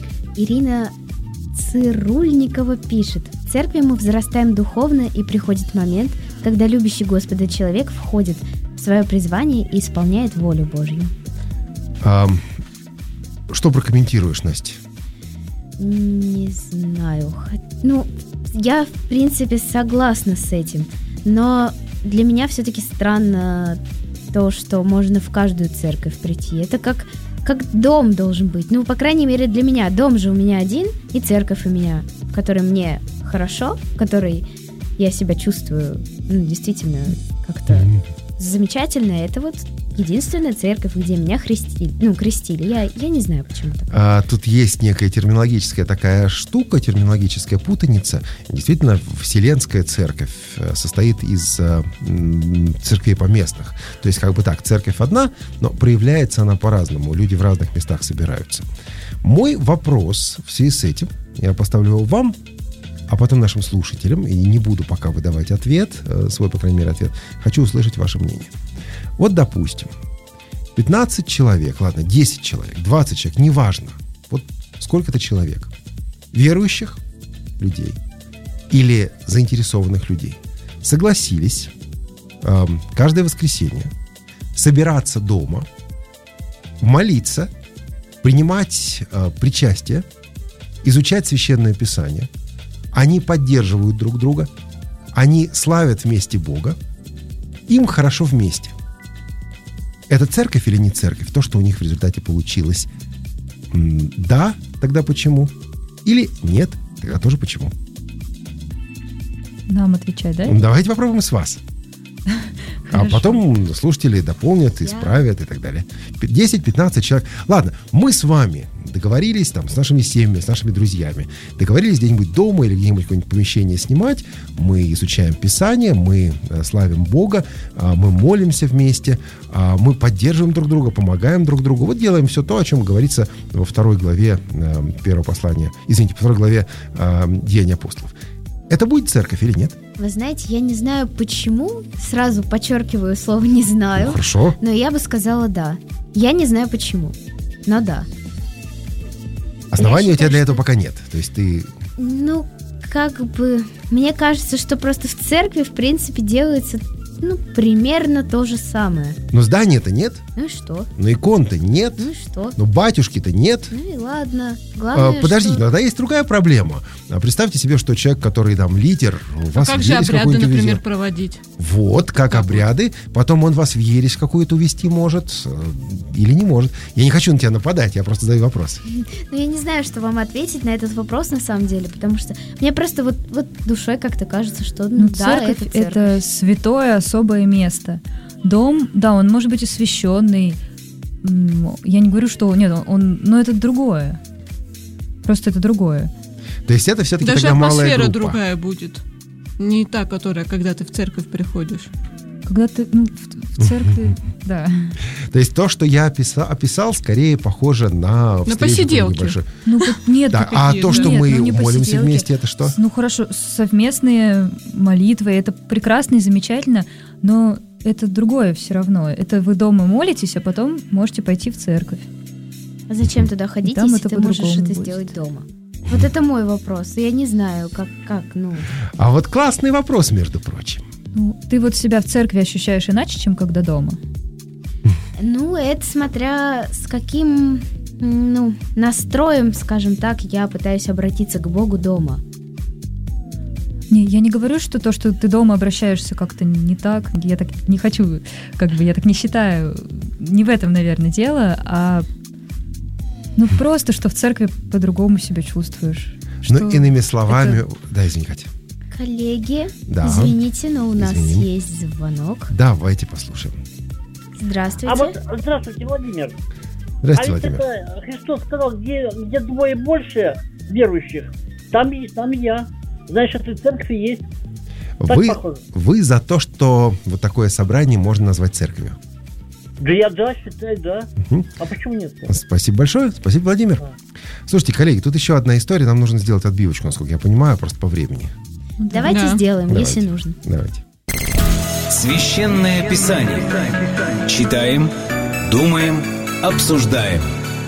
Speaker 4: Ирина Цирульникова пишет: в церкви мы взрастаем духовно, и приходит момент, когда любящий Господа человек входит в свое призвание и исполняет волю Божью.
Speaker 3: А, что прокомментируешь, Настя?
Speaker 4: Не знаю. Ну, я, в принципе, согласна с этим. Но для меня все-таки странно то, что можно в каждую церковь прийти. Это как, как дом должен быть. Ну, по крайней мере, для меня. Дом же у меня один, и церковь у меня, в которой мне хорошо, в которой я себя чувствую, ну, действительно, как-то mm-hmm. замечательно. Это вот единственная церковь, где меня хрестили. Ну, крестили. Я, я не знаю, почему так.
Speaker 3: А, тут есть некая терминологическая такая штука, терминологическая путаница. Действительно, Вселенская церковь состоит из а, церквей поместных. То есть, как бы так, церковь одна, но проявляется она по-разному. Люди в разных местах собираются. Мой вопрос в связи с этим, я поставлю его вам, а потом нашим слушателям, и не буду пока выдавать ответ, свой, по крайней мере, ответ. Хочу услышать ваше мнение. Вот, допустим, пятнадцать человек, ладно, десять человек, двадцать человек, неважно. Вот сколько-то человек. Верующих людей или заинтересованных людей согласились э, каждое воскресенье собираться дома, молиться, принимать э, причастие, изучать Священное Писание. Они поддерживают друг друга, они славят вместе Бога, им хорошо вместе. Это церковь или не церковь? То, что у них в результате получилось. Да, тогда почему? Или нет, тогда тоже почему?
Speaker 2: Нам отвечать, да?
Speaker 3: Давайте попробуем с вас. А потом слушатели дополнят, исправят и так далее. десять-пятнадцать человек. Ладно, мы с вами договорились там с нашими семьями, с нашими друзьями. Договорились где-нибудь дома или где-нибудь какое-нибудь помещение снимать. Мы изучаем Писание, мы славим Бога, мы молимся вместе, мы поддерживаем друг друга, помогаем друг другу. Вот делаем все то, о чем говорится во второй главе первого послания, извините, во второй главе Деяний апостолов. Это будет церковь или нет?
Speaker 4: Вы знаете, я не знаю почему, сразу подчеркиваю слово «не знаю».
Speaker 3: Ну, хорошо.
Speaker 4: Но я бы сказала «да». Я не знаю почему, но да.
Speaker 3: Оснований
Speaker 4: я
Speaker 3: у тебя
Speaker 4: считаю,
Speaker 3: для этого
Speaker 4: что...
Speaker 3: пока нет. То есть ты...
Speaker 4: Ну, как бы... Мне кажется, что просто в церкви, в принципе, делается, ну, примерно то же самое.
Speaker 3: Но здания-то нет.
Speaker 4: Ну и что?
Speaker 3: Но икон-то нет.
Speaker 4: Ну и что?
Speaker 3: Но батюшки-то нет.
Speaker 4: Ну и ладно. Главное,
Speaker 3: а, подождите,
Speaker 4: что...
Speaker 3: но тогда есть другая проблема. А представьте себе, что человек, который там лидер, у вас
Speaker 5: а как
Speaker 3: в
Speaker 5: же
Speaker 3: ересь
Speaker 5: обряды, например,
Speaker 3: увезет.
Speaker 5: проводить?
Speaker 3: Вот, как
Speaker 5: так
Speaker 3: обряды. Вот. Потом он вас в ересь какую-то увести может или не может. Я не хочу на тебя нападать, я просто задаю вопрос.
Speaker 4: Ну, я не знаю, что вам ответить на этот вопрос на самом деле, потому что мне просто вот, вот душой как-то кажется, что ну,
Speaker 2: ну,
Speaker 4: да,
Speaker 2: церковь
Speaker 4: это церковь.
Speaker 2: Это святое особое место. дом, да, он может быть освященный. М, Я не говорю, что нет, он, но это другое. Просто это другое.
Speaker 3: То есть это все-таки
Speaker 5: Даже
Speaker 3: тогда малая
Speaker 5: атмосфера
Speaker 3: группа.
Speaker 5: другая будет. Не та, которая, когда ты в церковь приходишь.
Speaker 2: Когда ты ну, в, в церкви, да.
Speaker 3: То есть то, что я описал, описал скорее похоже на встречу
Speaker 5: посиделки.
Speaker 3: небольшой.
Speaker 2: Ну, вот нет,
Speaker 3: Да,
Speaker 2: ну,
Speaker 3: а
Speaker 5: какие,
Speaker 3: то,
Speaker 5: да.
Speaker 3: что
Speaker 2: Нет,
Speaker 3: мы
Speaker 2: ну, не
Speaker 3: молимся
Speaker 2: посиделки.
Speaker 3: вместе, это что?
Speaker 2: Ну хорошо, совместные молитвы, это прекрасно и замечательно, но это другое все равно. Это вы дома молитесь, а потом можете пойти в церковь.
Speaker 4: А зачем туда ходить,
Speaker 2: Там
Speaker 4: если
Speaker 2: это
Speaker 4: ты можешь
Speaker 2: по-другому
Speaker 4: это
Speaker 2: будет.
Speaker 4: сделать дома? Вот это мой вопрос. Я не знаю, как, как, ну...
Speaker 3: А вот классный вопрос, между прочим.
Speaker 2: Ну, ты вот себя в церкви ощущаешь иначе, чем когда дома.
Speaker 4: Ну, это смотря с каким, ну, настроем, скажем так, я пытаюсь обратиться к Богу дома.
Speaker 2: Не, я не говорю, что то, что ты дома обращаешься как-то не так. Я так не хочу, как бы я так не считаю. Не в этом, наверное, дело, а ну просто, что в церкви по-другому себя чувствуешь.
Speaker 3: Ну,
Speaker 2: что
Speaker 3: иными словами...
Speaker 2: это-
Speaker 3: Да, извини, Катя.
Speaker 4: Коллеги,
Speaker 3: Да.
Speaker 4: извините, но у нас
Speaker 3: Извини.
Speaker 4: есть звонок.
Speaker 3: Давайте послушаем.
Speaker 4: Здравствуйте.
Speaker 6: А вот, здравствуйте, Владимир.
Speaker 3: Здравствуйте,
Speaker 6: а ведь
Speaker 3: Владимир.
Speaker 6: это Христос сказал, где, где двое больше верующих, там, и- там и я. Значит, и церковь есть. Так
Speaker 3: Вы,
Speaker 6: похоже.
Speaker 3: вы за то, что вот такое собрание можно назвать церковью.
Speaker 6: Да я да, считаю, да.
Speaker 3: Мгм.
Speaker 6: А почему нет?
Speaker 3: Спасибо большое. Спасибо, Владимир.
Speaker 6: Да.
Speaker 3: Слушайте, коллеги, тут еще одна история. Нам нужно сделать отбивочку, насколько я понимаю, просто по времени.
Speaker 4: Давайте
Speaker 5: Да.
Speaker 4: сделаем,
Speaker 3: Давайте.
Speaker 4: если нужно.
Speaker 3: Давайте.
Speaker 1: Священное Писание. Читаем, думаем, обсуждаем.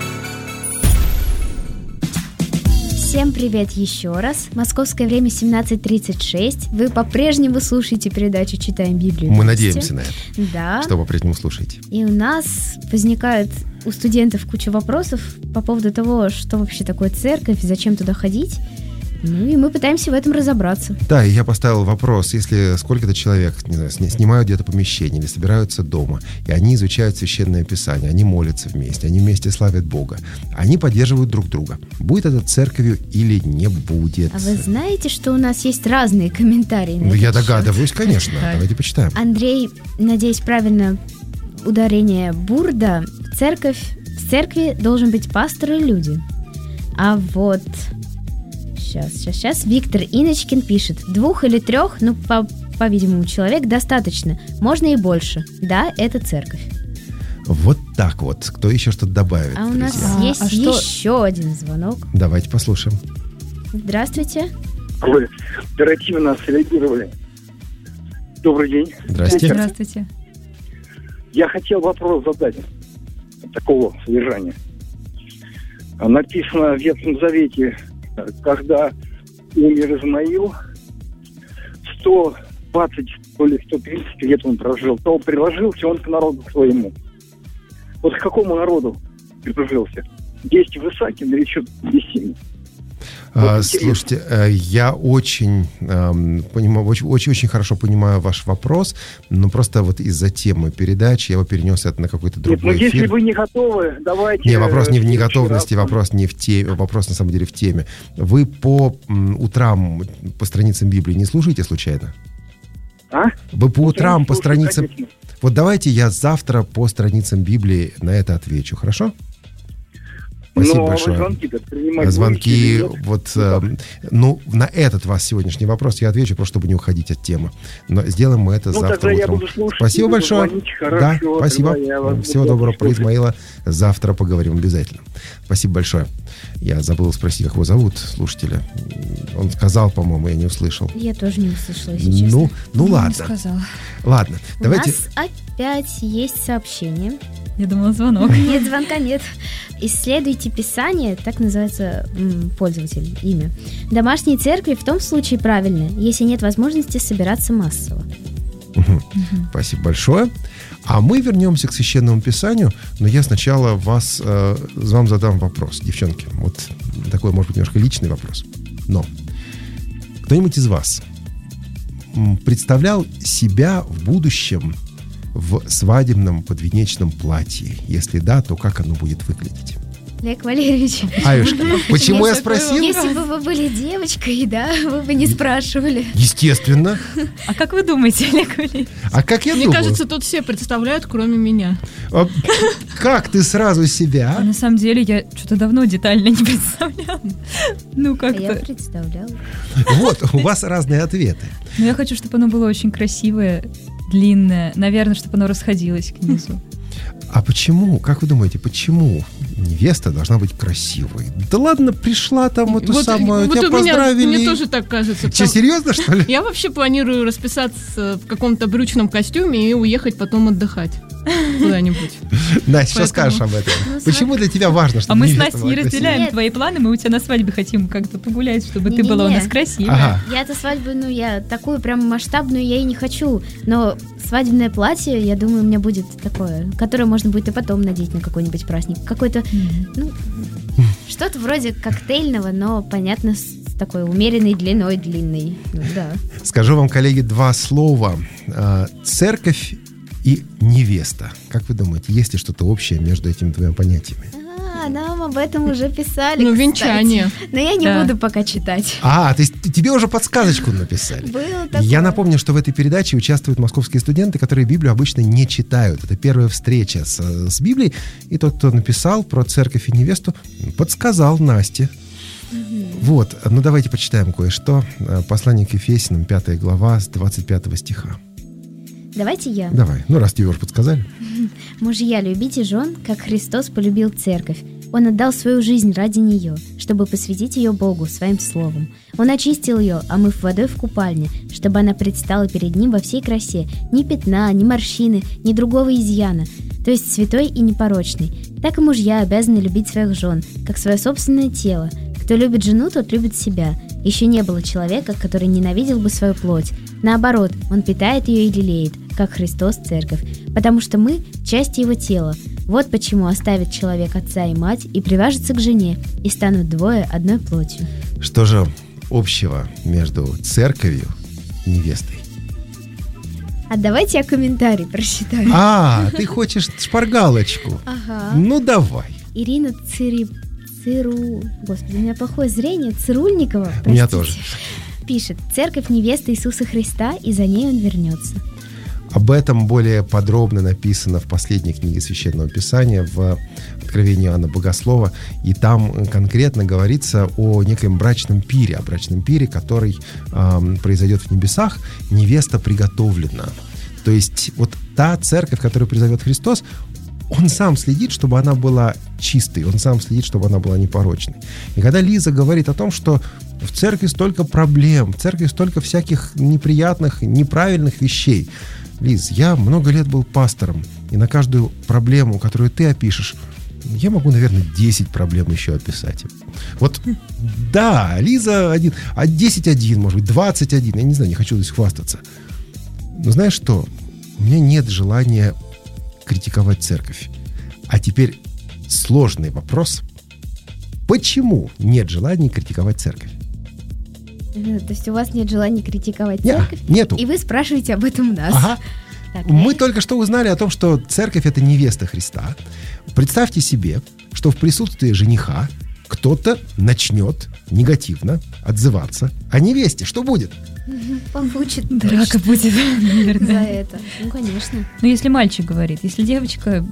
Speaker 4: Всем привет еще раз. Московское время семнадцать тридцать шесть. Вы по-прежнему слушаете передачу «Читаем Библию».
Speaker 3: Мы
Speaker 4: вместе».
Speaker 3: надеемся на это,
Speaker 4: Да.
Speaker 3: что по-прежнему слушаете.
Speaker 4: И у нас возникает у студентов куча вопросов по поводу того, что вообще такое церковь, зачем туда ходить. Ну и мы пытаемся в этом разобраться.
Speaker 3: Да, и я поставил вопрос, если сколько-то человек, не знаю, сни- снимают где-то помещение или собираются дома, и они изучают Священное Писание, они молятся вместе, они вместе славят Бога, они поддерживают друг друга. Будет это церковью или не будет?
Speaker 4: А вы знаете, что у нас есть разные комментарии на
Speaker 3: Ну,
Speaker 4: этот
Speaker 3: я
Speaker 4: счет?
Speaker 3: догадываюсь, конечно.
Speaker 2: Так.
Speaker 3: Давайте почитаем.
Speaker 4: Андрей, надеюсь, правильно ударение бурда. В церковь, в церкви должен быть пастор и люди. А вот... Сейчас, сейчас, сейчас. Виктор Иночкин пишет. Двух или трех, ну, по, по-видимому, человек достаточно. Можно и больше. Да, это церковь.
Speaker 3: Вот так вот. Кто еще что-то добавит,
Speaker 4: А у нас
Speaker 3: друзья?
Speaker 2: А,
Speaker 4: есть
Speaker 2: а что-
Speaker 4: еще один звонок.
Speaker 3: Давайте послушаем.
Speaker 4: Здравствуйте.
Speaker 7: Вы оперативно среагировали. Добрый день.
Speaker 3: Здрасте.
Speaker 2: Здравствуйте.
Speaker 7: Я хотел вопрос задать такого содержания. А Написано в Ветхом Завете, когда умер Измаил, сто двадцать или сто тридцать лет он прожил, то приложился он к народу своему. Вот к какому народу приложился? Есть в Исааке, или что Есени?
Speaker 3: А,
Speaker 7: Вот интересно.
Speaker 3: слушайте, э, я очень, эм, понимаю, очень, очень, очень хорошо понимаю ваш вопрос, но просто вот из-за темы передачи я его перенес это на какой-то
Speaker 7: Нет, ну
Speaker 3: другой
Speaker 7: если
Speaker 3: эфир.
Speaker 7: вы не готовы, давайте...
Speaker 3: Не, вопрос не в
Speaker 7: э,
Speaker 3: неготовности,
Speaker 7: вчера-
Speaker 3: вопрос не в теме, вопрос на самом деле в теме. Вы по м, утрам по страницам Библии не слушаете случайно?
Speaker 7: А?
Speaker 3: Вы по утрам по
Speaker 7: Слушаю,
Speaker 3: страницам...
Speaker 7: конечно.
Speaker 3: Вот давайте я завтра по страницам Библии на это отвечу, хорошо? Спасибо
Speaker 7: Но
Speaker 3: большое.
Speaker 7: звонки-то принимать
Speaker 3: Звонки,
Speaker 7: будете или нет?
Speaker 3: вот, э, ну, на этот вас сегодняшний вопрос я отвечу, просто чтобы не уходить от темы. Но сделаем мы это
Speaker 7: Ну,
Speaker 3: завтра
Speaker 7: тогда я
Speaker 3: утром.
Speaker 7: буду слушать,
Speaker 3: Спасибо
Speaker 7: буду
Speaker 3: большое.
Speaker 7: звонить.
Speaker 3: Да,
Speaker 7: Хорошо,
Speaker 3: спасибо.
Speaker 7: тогда я вас
Speaker 3: Всего
Speaker 7: буду
Speaker 3: доброго, про
Speaker 7: слушать.
Speaker 3: Измаила. Завтра поговорим обязательно. Спасибо большое. Я забыл спросить, как его зовут, слушателя. Он сказал, по-моему, я не услышал.
Speaker 4: Я тоже не услышала, если честно.
Speaker 3: Ну, ну
Speaker 2: Не
Speaker 3: ладно.
Speaker 2: сказала.
Speaker 3: Ладно,
Speaker 4: У
Speaker 3: давайте...
Speaker 4: нас опять есть сообщение.
Speaker 2: Я думала, звонок.
Speaker 4: Нет, звонка нет. Исследуйте Писание, так называется м, пользователь, имя. Домашние церкви в том случае правильны, если нет возможности собираться массово.
Speaker 3: Спасибо большое. А мы вернемся к Священному Писанию, но я сначала вас, э, вам задам вопрос, девчонки. Вот такой, может быть, немножко личный вопрос. Но кто-нибудь из вас м, представлял себя в будущем в свадебном подвенечном платье? Если да, то как оно будет выглядеть?
Speaker 4: Олег Валерьевич,
Speaker 3: Аюшка, почему я
Speaker 2: Есть такое
Speaker 3: спросил?
Speaker 4: если бы вы были девочкой, да, вы бы не спрашивали.
Speaker 3: Естественно.
Speaker 2: А как вы думаете, Олег Валерьевич?
Speaker 3: А как я
Speaker 5: Мне
Speaker 3: думаю?
Speaker 5: кажется, тут все представляют, кроме меня.
Speaker 3: А как ты сразу
Speaker 2: А
Speaker 3: себя?
Speaker 2: на самом деле я что-то давно детально не представляла. Ну,
Speaker 4: А я
Speaker 2: как-то.
Speaker 4: представляла.
Speaker 3: Вот, у вас разные ответы.
Speaker 2: Но я хочу, чтобы оно было очень красивое, длинное. Наверное, чтобы оно расходилось к низу.
Speaker 3: А почему? Как вы думаете, почему невеста должна быть красивой? Да ладно, пришла там эту
Speaker 5: Вот-
Speaker 3: самую,
Speaker 5: вот
Speaker 3: тебя
Speaker 5: у меня-
Speaker 3: поздравили.
Speaker 5: Мне тоже так кажется.
Speaker 3: Че,
Speaker 5: потому-
Speaker 3: серьезно, что ли?
Speaker 5: Я вообще планирую расписаться в каком-то брючном костюме и уехать потом отдыхать куда-нибудь.
Speaker 3: Настя, что
Speaker 5: Поэтому-
Speaker 3: скажешь об этом?
Speaker 4: Ну,
Speaker 3: Почему для тебя важно,
Speaker 2: А
Speaker 3: чтобы
Speaker 2: мы с
Speaker 3: невеста
Speaker 2: Настей
Speaker 3: была
Speaker 2: не
Speaker 3: красивой?
Speaker 2: разделяем
Speaker 4: Нет.
Speaker 2: твои планы, мы у тебя на свадьбе хотим как-то погулять, чтобы ты была у
Speaker 4: Не-не-не.
Speaker 2: нас красивая.
Speaker 3: Ага.
Speaker 4: Я-то свадьбу, ну, я такую прям масштабную я и не хочу. Но свадебное платье, я думаю, у меня будет такое, которое можно будет и потом надеть на какой-нибудь праздник. Какой-то, ну, что-то вроде коктейльного, но, понятно, с такой умеренной длиной длинной. Ну, да.
Speaker 3: Скажу вам, коллеги, два слова. А, Церковь и невеста. Как вы думаете, есть ли что-то общее между этими двумя понятиями?
Speaker 4: А, нам об этом уже писали,
Speaker 5: Ну,
Speaker 4: кстати.
Speaker 5: венчание.
Speaker 4: Но я не
Speaker 2: Да.
Speaker 4: буду пока читать.
Speaker 3: А, то есть тебе уже подсказочку написали.
Speaker 4: Было такое.
Speaker 3: Я напомню, что в этой передаче участвуют московские студенты, которые Библию обычно не читают. Это первая встреча с, с Библией. И тот, кто написал про церковь и невесту, подсказал Насте. Вот, ну давайте почитаем кое-что. Послание к Ефесянам, пятая глава, с двадцать пятого стиха.
Speaker 4: Давайте я.
Speaker 3: Давай, ну раз тебе уже подсказали.
Speaker 4: Мужья, любите жен, как Христос полюбил церковь. Он отдал свою жизнь ради нее, чтобы посвятить ее Богу своим словом. Он очистил ее, омыв водой в купальне, чтобы она предстала перед ним во всей красе, ни пятна, ни морщины, ни другого изъяна, то есть святой и непорочный. Так и мужья обязаны любить своих жен, как свое собственное тело. Кто любит жену, тот любит себя. Еще не было человека, который ненавидел бы свою плоть. Наоборот, он питает ее и лелеет, как Христос церковь, потому что мы – часть его тела. Вот почему оставит человек отца и мать и привяжется к жене, и станут двое одной плотью.
Speaker 3: Что же общего между церковью и невестой?
Speaker 4: А давайте я комментарий прочитаю.
Speaker 3: А, ты хочешь шпаргалочку?
Speaker 4: Ага.
Speaker 3: Ну давай.
Speaker 4: Ирина Цири... Циру... Господи, у меня плохое зрение. Цирульникова, простите.
Speaker 3: У меня тоже.
Speaker 4: Пишет: «Церковь невеста Иисуса Христа, и за ней он вернется».
Speaker 3: Об этом более подробно написано в последней книге Священного Писания, в Откровении Иоанна Богослова. И там конкретно говорится о некоем брачном пире, о брачном пире, который э, произойдет в небесах. Невеста приготовлена. То есть вот та церковь, которую призовет Христос, он сам следит, чтобы она была чистой, он сам следит, чтобы она была непорочной. И когда Лиза говорит о том, что в церкви столько проблем, в церкви столько всяких неприятных, неправильных вещей. Лиз, я много лет был пастором, и на каждую проблему, которую ты опишешь, я могу, наверное, десять проблем еще описать. Вот, да, Лиза один, а десять один, может быть, двадцать один, я не знаю, не хочу здесь хвастаться. Но знаешь что? У меня нет желания критиковать церковь. А теперь сложный вопрос. Почему нет желания критиковать церковь?
Speaker 4: Э, То есть у вас нет желания критиковать
Speaker 3: Не,
Speaker 4: церковь?
Speaker 3: нету.
Speaker 4: И вы спрашиваете об этом у нас.
Speaker 3: Ага.
Speaker 4: Так,
Speaker 3: Мы
Speaker 4: э,
Speaker 3: только что узнали о том, что церковь — это невеста Христа. Представьте себе, что в присутствии жениха кто-то начнет негативно отзываться о невесте. Что будет?
Speaker 4: Получит
Speaker 2: Драка
Speaker 4: точно
Speaker 2: будет,
Speaker 4: за
Speaker 2: наверное.
Speaker 4: это. Ну, конечно.
Speaker 2: Ну, если мальчик говорит, если девочка,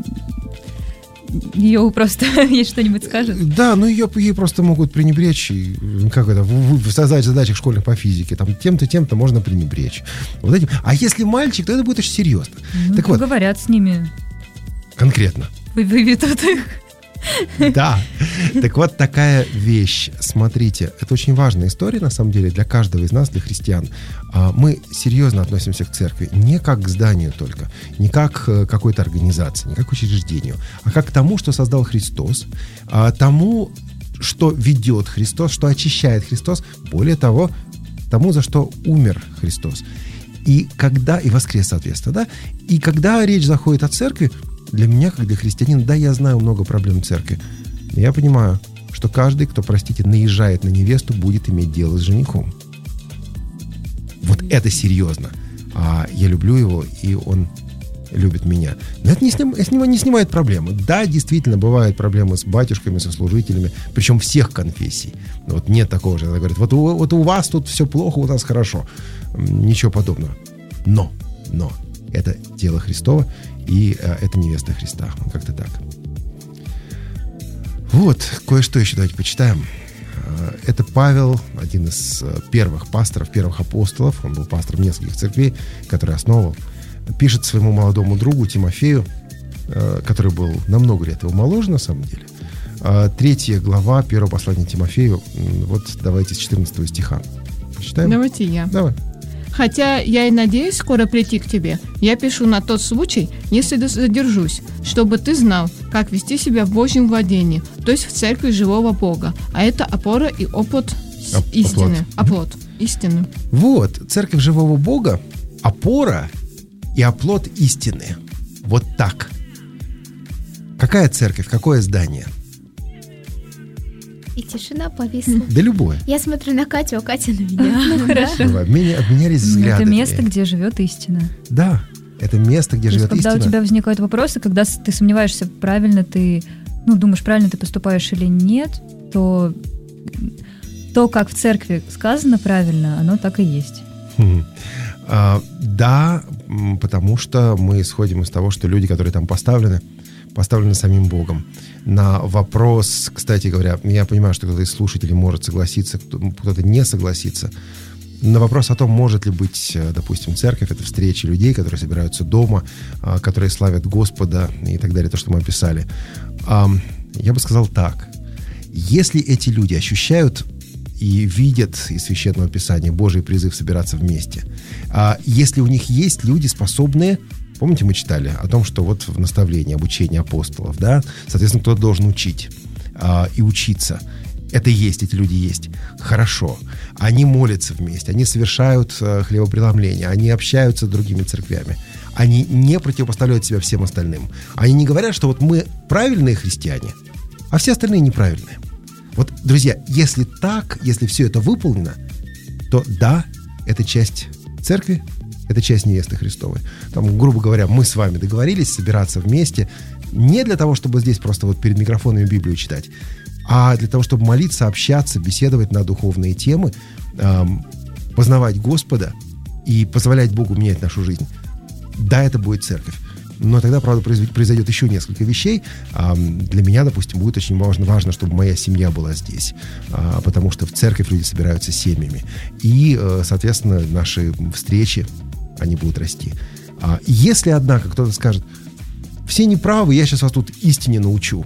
Speaker 2: ее просто ей что-нибудь скажет.
Speaker 3: Да, ну ее, ей просто могут пренебречь. И, как это, в, в создать задачах школьных по физике. Там тем-то, тем-то можно пренебречь. Вот этим. А если мальчик, то это будет очень серьезно.
Speaker 2: Ну,
Speaker 3: Так вот,
Speaker 2: говорят с ними,
Speaker 3: конкретно.
Speaker 2: вы- выведут их.
Speaker 3: Да. Так вот, такая вещь. Смотрите, это очень важная история, на самом деле, для каждого из нас, для христиан. А, Мы серьезно относимся к церкви не как к зданию только, не как к какой-то организации, не как к учреждению, а как к тому, что создал Христос, а, тому, что ведет Христос, что очищает Христос, более того, тому, за что умер Христос. И когда, и воскрес, соответственно, да, и когда речь заходит о церкви, для меня, как для христианина, да, я знаю много проблем церкви. Я понимаю, что каждый, кто, простите, наезжает на невесту, будет иметь дело с женихом. Вот это серьезно. А я люблю его, и он любит меня. Но это не, сним, не снимает проблемы. Да, действительно, бывают проблемы с батюшками, со служителями, причем всех конфессий. Вот нет такого же. Она говорит, вот у, вот у вас тут все плохо, у нас хорошо. Ничего подобного. Но, но, это тело Христово, и а, это невеста Христа. Как-то так. Вот, кое-что еще давайте почитаем. Это Павел, один из первых пасторов, первых апостолов. Он был пастором нескольких церквей, который основывал. Пишет своему молодому другу Тимофею, который был намного лет его моложе, на самом деле. Третья глава первого послания Тимофею. Вот давайте с четырнадцатого стиха почитаем.
Speaker 5: Давайте я.
Speaker 3: Давай.
Speaker 5: Хотя я и надеюсь скоро прийти к тебе, я пишу на тот случай, если задержусь, чтобы ты знал, как вести себя в Божьем владении, то есть в церкви живого Бога. А это опора и оплот
Speaker 3: Оп-
Speaker 5: истины.
Speaker 3: оплот.
Speaker 5: Оплот истины.
Speaker 3: Вот, церковь живого Бога, опора и оплот истины. Вот так. Какая церковь, какое здание?
Speaker 4: И тишина повисла.
Speaker 3: Да любое.
Speaker 4: Я смотрю на Катю, а Катя на меня.
Speaker 2: Ну, хорошо.
Speaker 3: Вы обменя- обменялись взглядами.
Speaker 2: Это место, где живет истина.
Speaker 3: Да, это место, где
Speaker 2: То есть,
Speaker 3: живет
Speaker 2: когда
Speaker 3: истина.
Speaker 2: у тебя возникают вопросы, когда с- ты сомневаешься, правильно ты, ну, думаешь, правильно ты поступаешь или нет, то то, как в церкви сказано правильно, оно так и есть.
Speaker 3: Хм. А, да, м, потому что мы исходим из того, что люди, которые там поставлены, поставлены самим Богом. На вопрос, кстати говоря, я понимаю, что кто-то из слушателей может согласиться, кто-то не согласится. На вопрос о том, может ли быть, допустим, церковь, это встречи людей, которые собираются дома, которые славят Господа и так далее, то, что мы описали. Я бы сказал так. Если эти люди ощущают и видят из Священного Писания Божий призыв собираться вместе, если у них есть люди, способные... Помните, мы читали о том, что вот в наставлении, обучении апостолов, да, соответственно, кто-то должен учить а, и учиться. Это есть, эти люди есть. Хорошо. Они молятся вместе, они совершают а, хлебопреломление, они общаются с другими церквями. Они не противопоставляют себя всем остальным. Они не говорят, что вот мы правильные христиане, а все остальные неправильные. Вот, друзья, если так, если все это выполнено, то да, это часть церкви, это часть невесты Христовой. Там, грубо говоря, мы с вами договорились собираться вместе не для того, чтобы здесь просто вот перед микрофонами Библию читать, а для того, чтобы молиться, общаться, беседовать на духовные темы, эм, познавать Господа и позволять Богу менять нашу жизнь. Да, это будет церковь. Но тогда, правда, произойдет еще несколько вещей. Для меня, допустим, будет очень важно, важно, чтобы моя семья была здесь, потому что в церковь люди собираются семьями. И, соответственно, наши встречи, они будут расти. Если, однако, кто-то скажет, все неправы, я сейчас вас тут истине научу,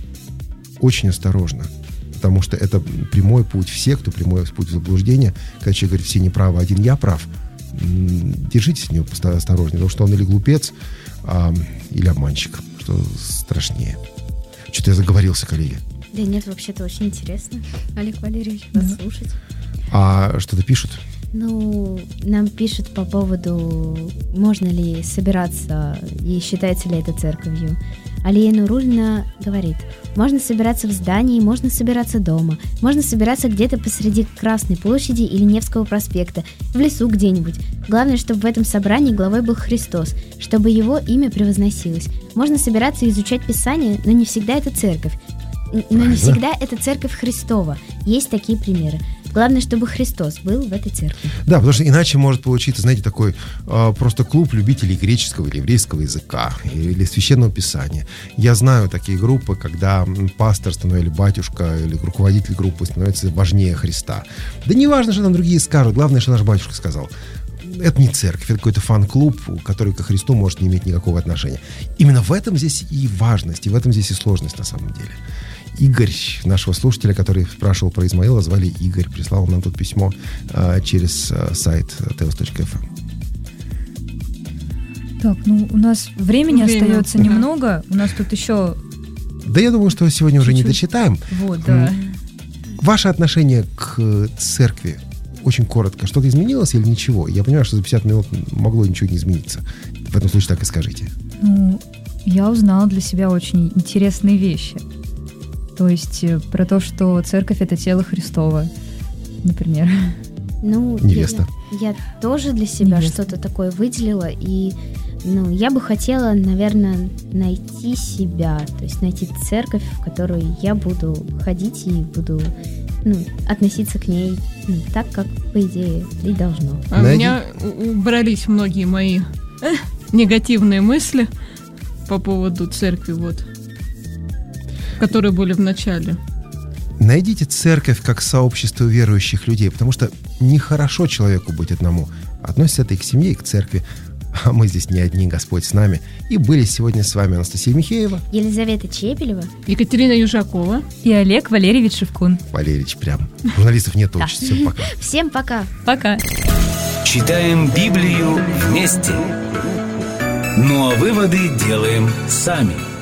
Speaker 3: очень осторожно, потому что это прямой путь. Все, кто прямой путь в заблуждение, когда человек говорит, все неправы, один я прав, держитесь с него осторожнее, потому что он или глупец, а, или обманщик, что страшнее. Что-то я заговорился, коллеги.
Speaker 4: Да нет, вообще-то очень интересно, Олег Валерьевич, вас
Speaker 2: Да.
Speaker 4: слушать.
Speaker 3: А что-то пишут?
Speaker 4: Ну, нам пишут по поводу, можно ли собираться и считается ли это церковью. Алия Нурульна говорит, можно собираться в здании, можно собираться дома, можно собираться где-то посреди Красной площади или Невского проспекта, в лесу где-нибудь. Главное, чтобы в этом собрании главой был Христос, чтобы его имя превозносилось. Можно собираться и изучать Писание, но не всегда это церковь. Н- Но
Speaker 3: Правильно.
Speaker 4: не всегда это церковь Христова. Есть такие примеры. Главное, чтобы Христос был в этой церкви.
Speaker 3: Да, потому что иначе может получиться, знаете, такой а, просто клуб любителей греческого или еврейского языка или священного писания. Я знаю такие группы, когда м, пастор становится, или батюшка, или руководитель группы становится важнее Христа. Да не важно, что нам другие скажут, главное, что наш батюшка сказал. Это не церковь, это какой-то фан-клуб, который ко Христу может не иметь никакого отношения. Именно в этом здесь и важность, и в этом здесь и сложность на самом деле. Игорь, нашего слушателя, который спрашивал про Измаила, звали Игорь, прислал нам тут письмо а, через а, сайт тевос точка эф эм.
Speaker 2: Так, ну у нас времени
Speaker 5: Время,
Speaker 2: остается
Speaker 5: да.
Speaker 2: немного. У нас тут еще...
Speaker 3: Да я думаю, что сегодня уже не
Speaker 2: Чуть-чуть.
Speaker 3: дочитаем.
Speaker 2: Вот, да.
Speaker 3: Ваше отношение к церкви, очень коротко, что-то изменилось или ничего? Я понимаю, что за пятьдесят минут могло ничего не измениться. В этом случае так и скажите.
Speaker 2: Ну, я узнала для себя очень интересные вещи. То есть э, про то, что церковь — это тело Христово, например.
Speaker 4: Ну,
Speaker 3: Невеста.
Speaker 4: Я, я тоже для себя
Speaker 2: Невеста.
Speaker 4: что-то такое выделила, и ну, я бы хотела, наверное, найти себя, то есть найти церковь, в которую я буду ходить и буду, ну, относиться к ней, ну, так, как, по идее, и должно.
Speaker 5: А у
Speaker 3: Найди-
Speaker 5: меня у- убрались многие мои э, негативные мысли по поводу церкви, вот, которые были в начале.
Speaker 3: Найдите церковь как сообщество верующих людей, потому что нехорошо человеку быть одному. Относится это и к семье, и к церкви. А мы здесь не одни, Господь с нами. И были сегодня с вами Анастасия Михеева,
Speaker 4: Елизавета Чепелева.
Speaker 5: Екатерина Южакова.
Speaker 2: И Олег Валерьевич Шевкун.
Speaker 3: Валерьевич прям. Журналистов нет участи. Всем пока.
Speaker 4: Всем пока!
Speaker 2: Пока.
Speaker 1: Читаем Библию вместе. Ну а выводы делаем сами.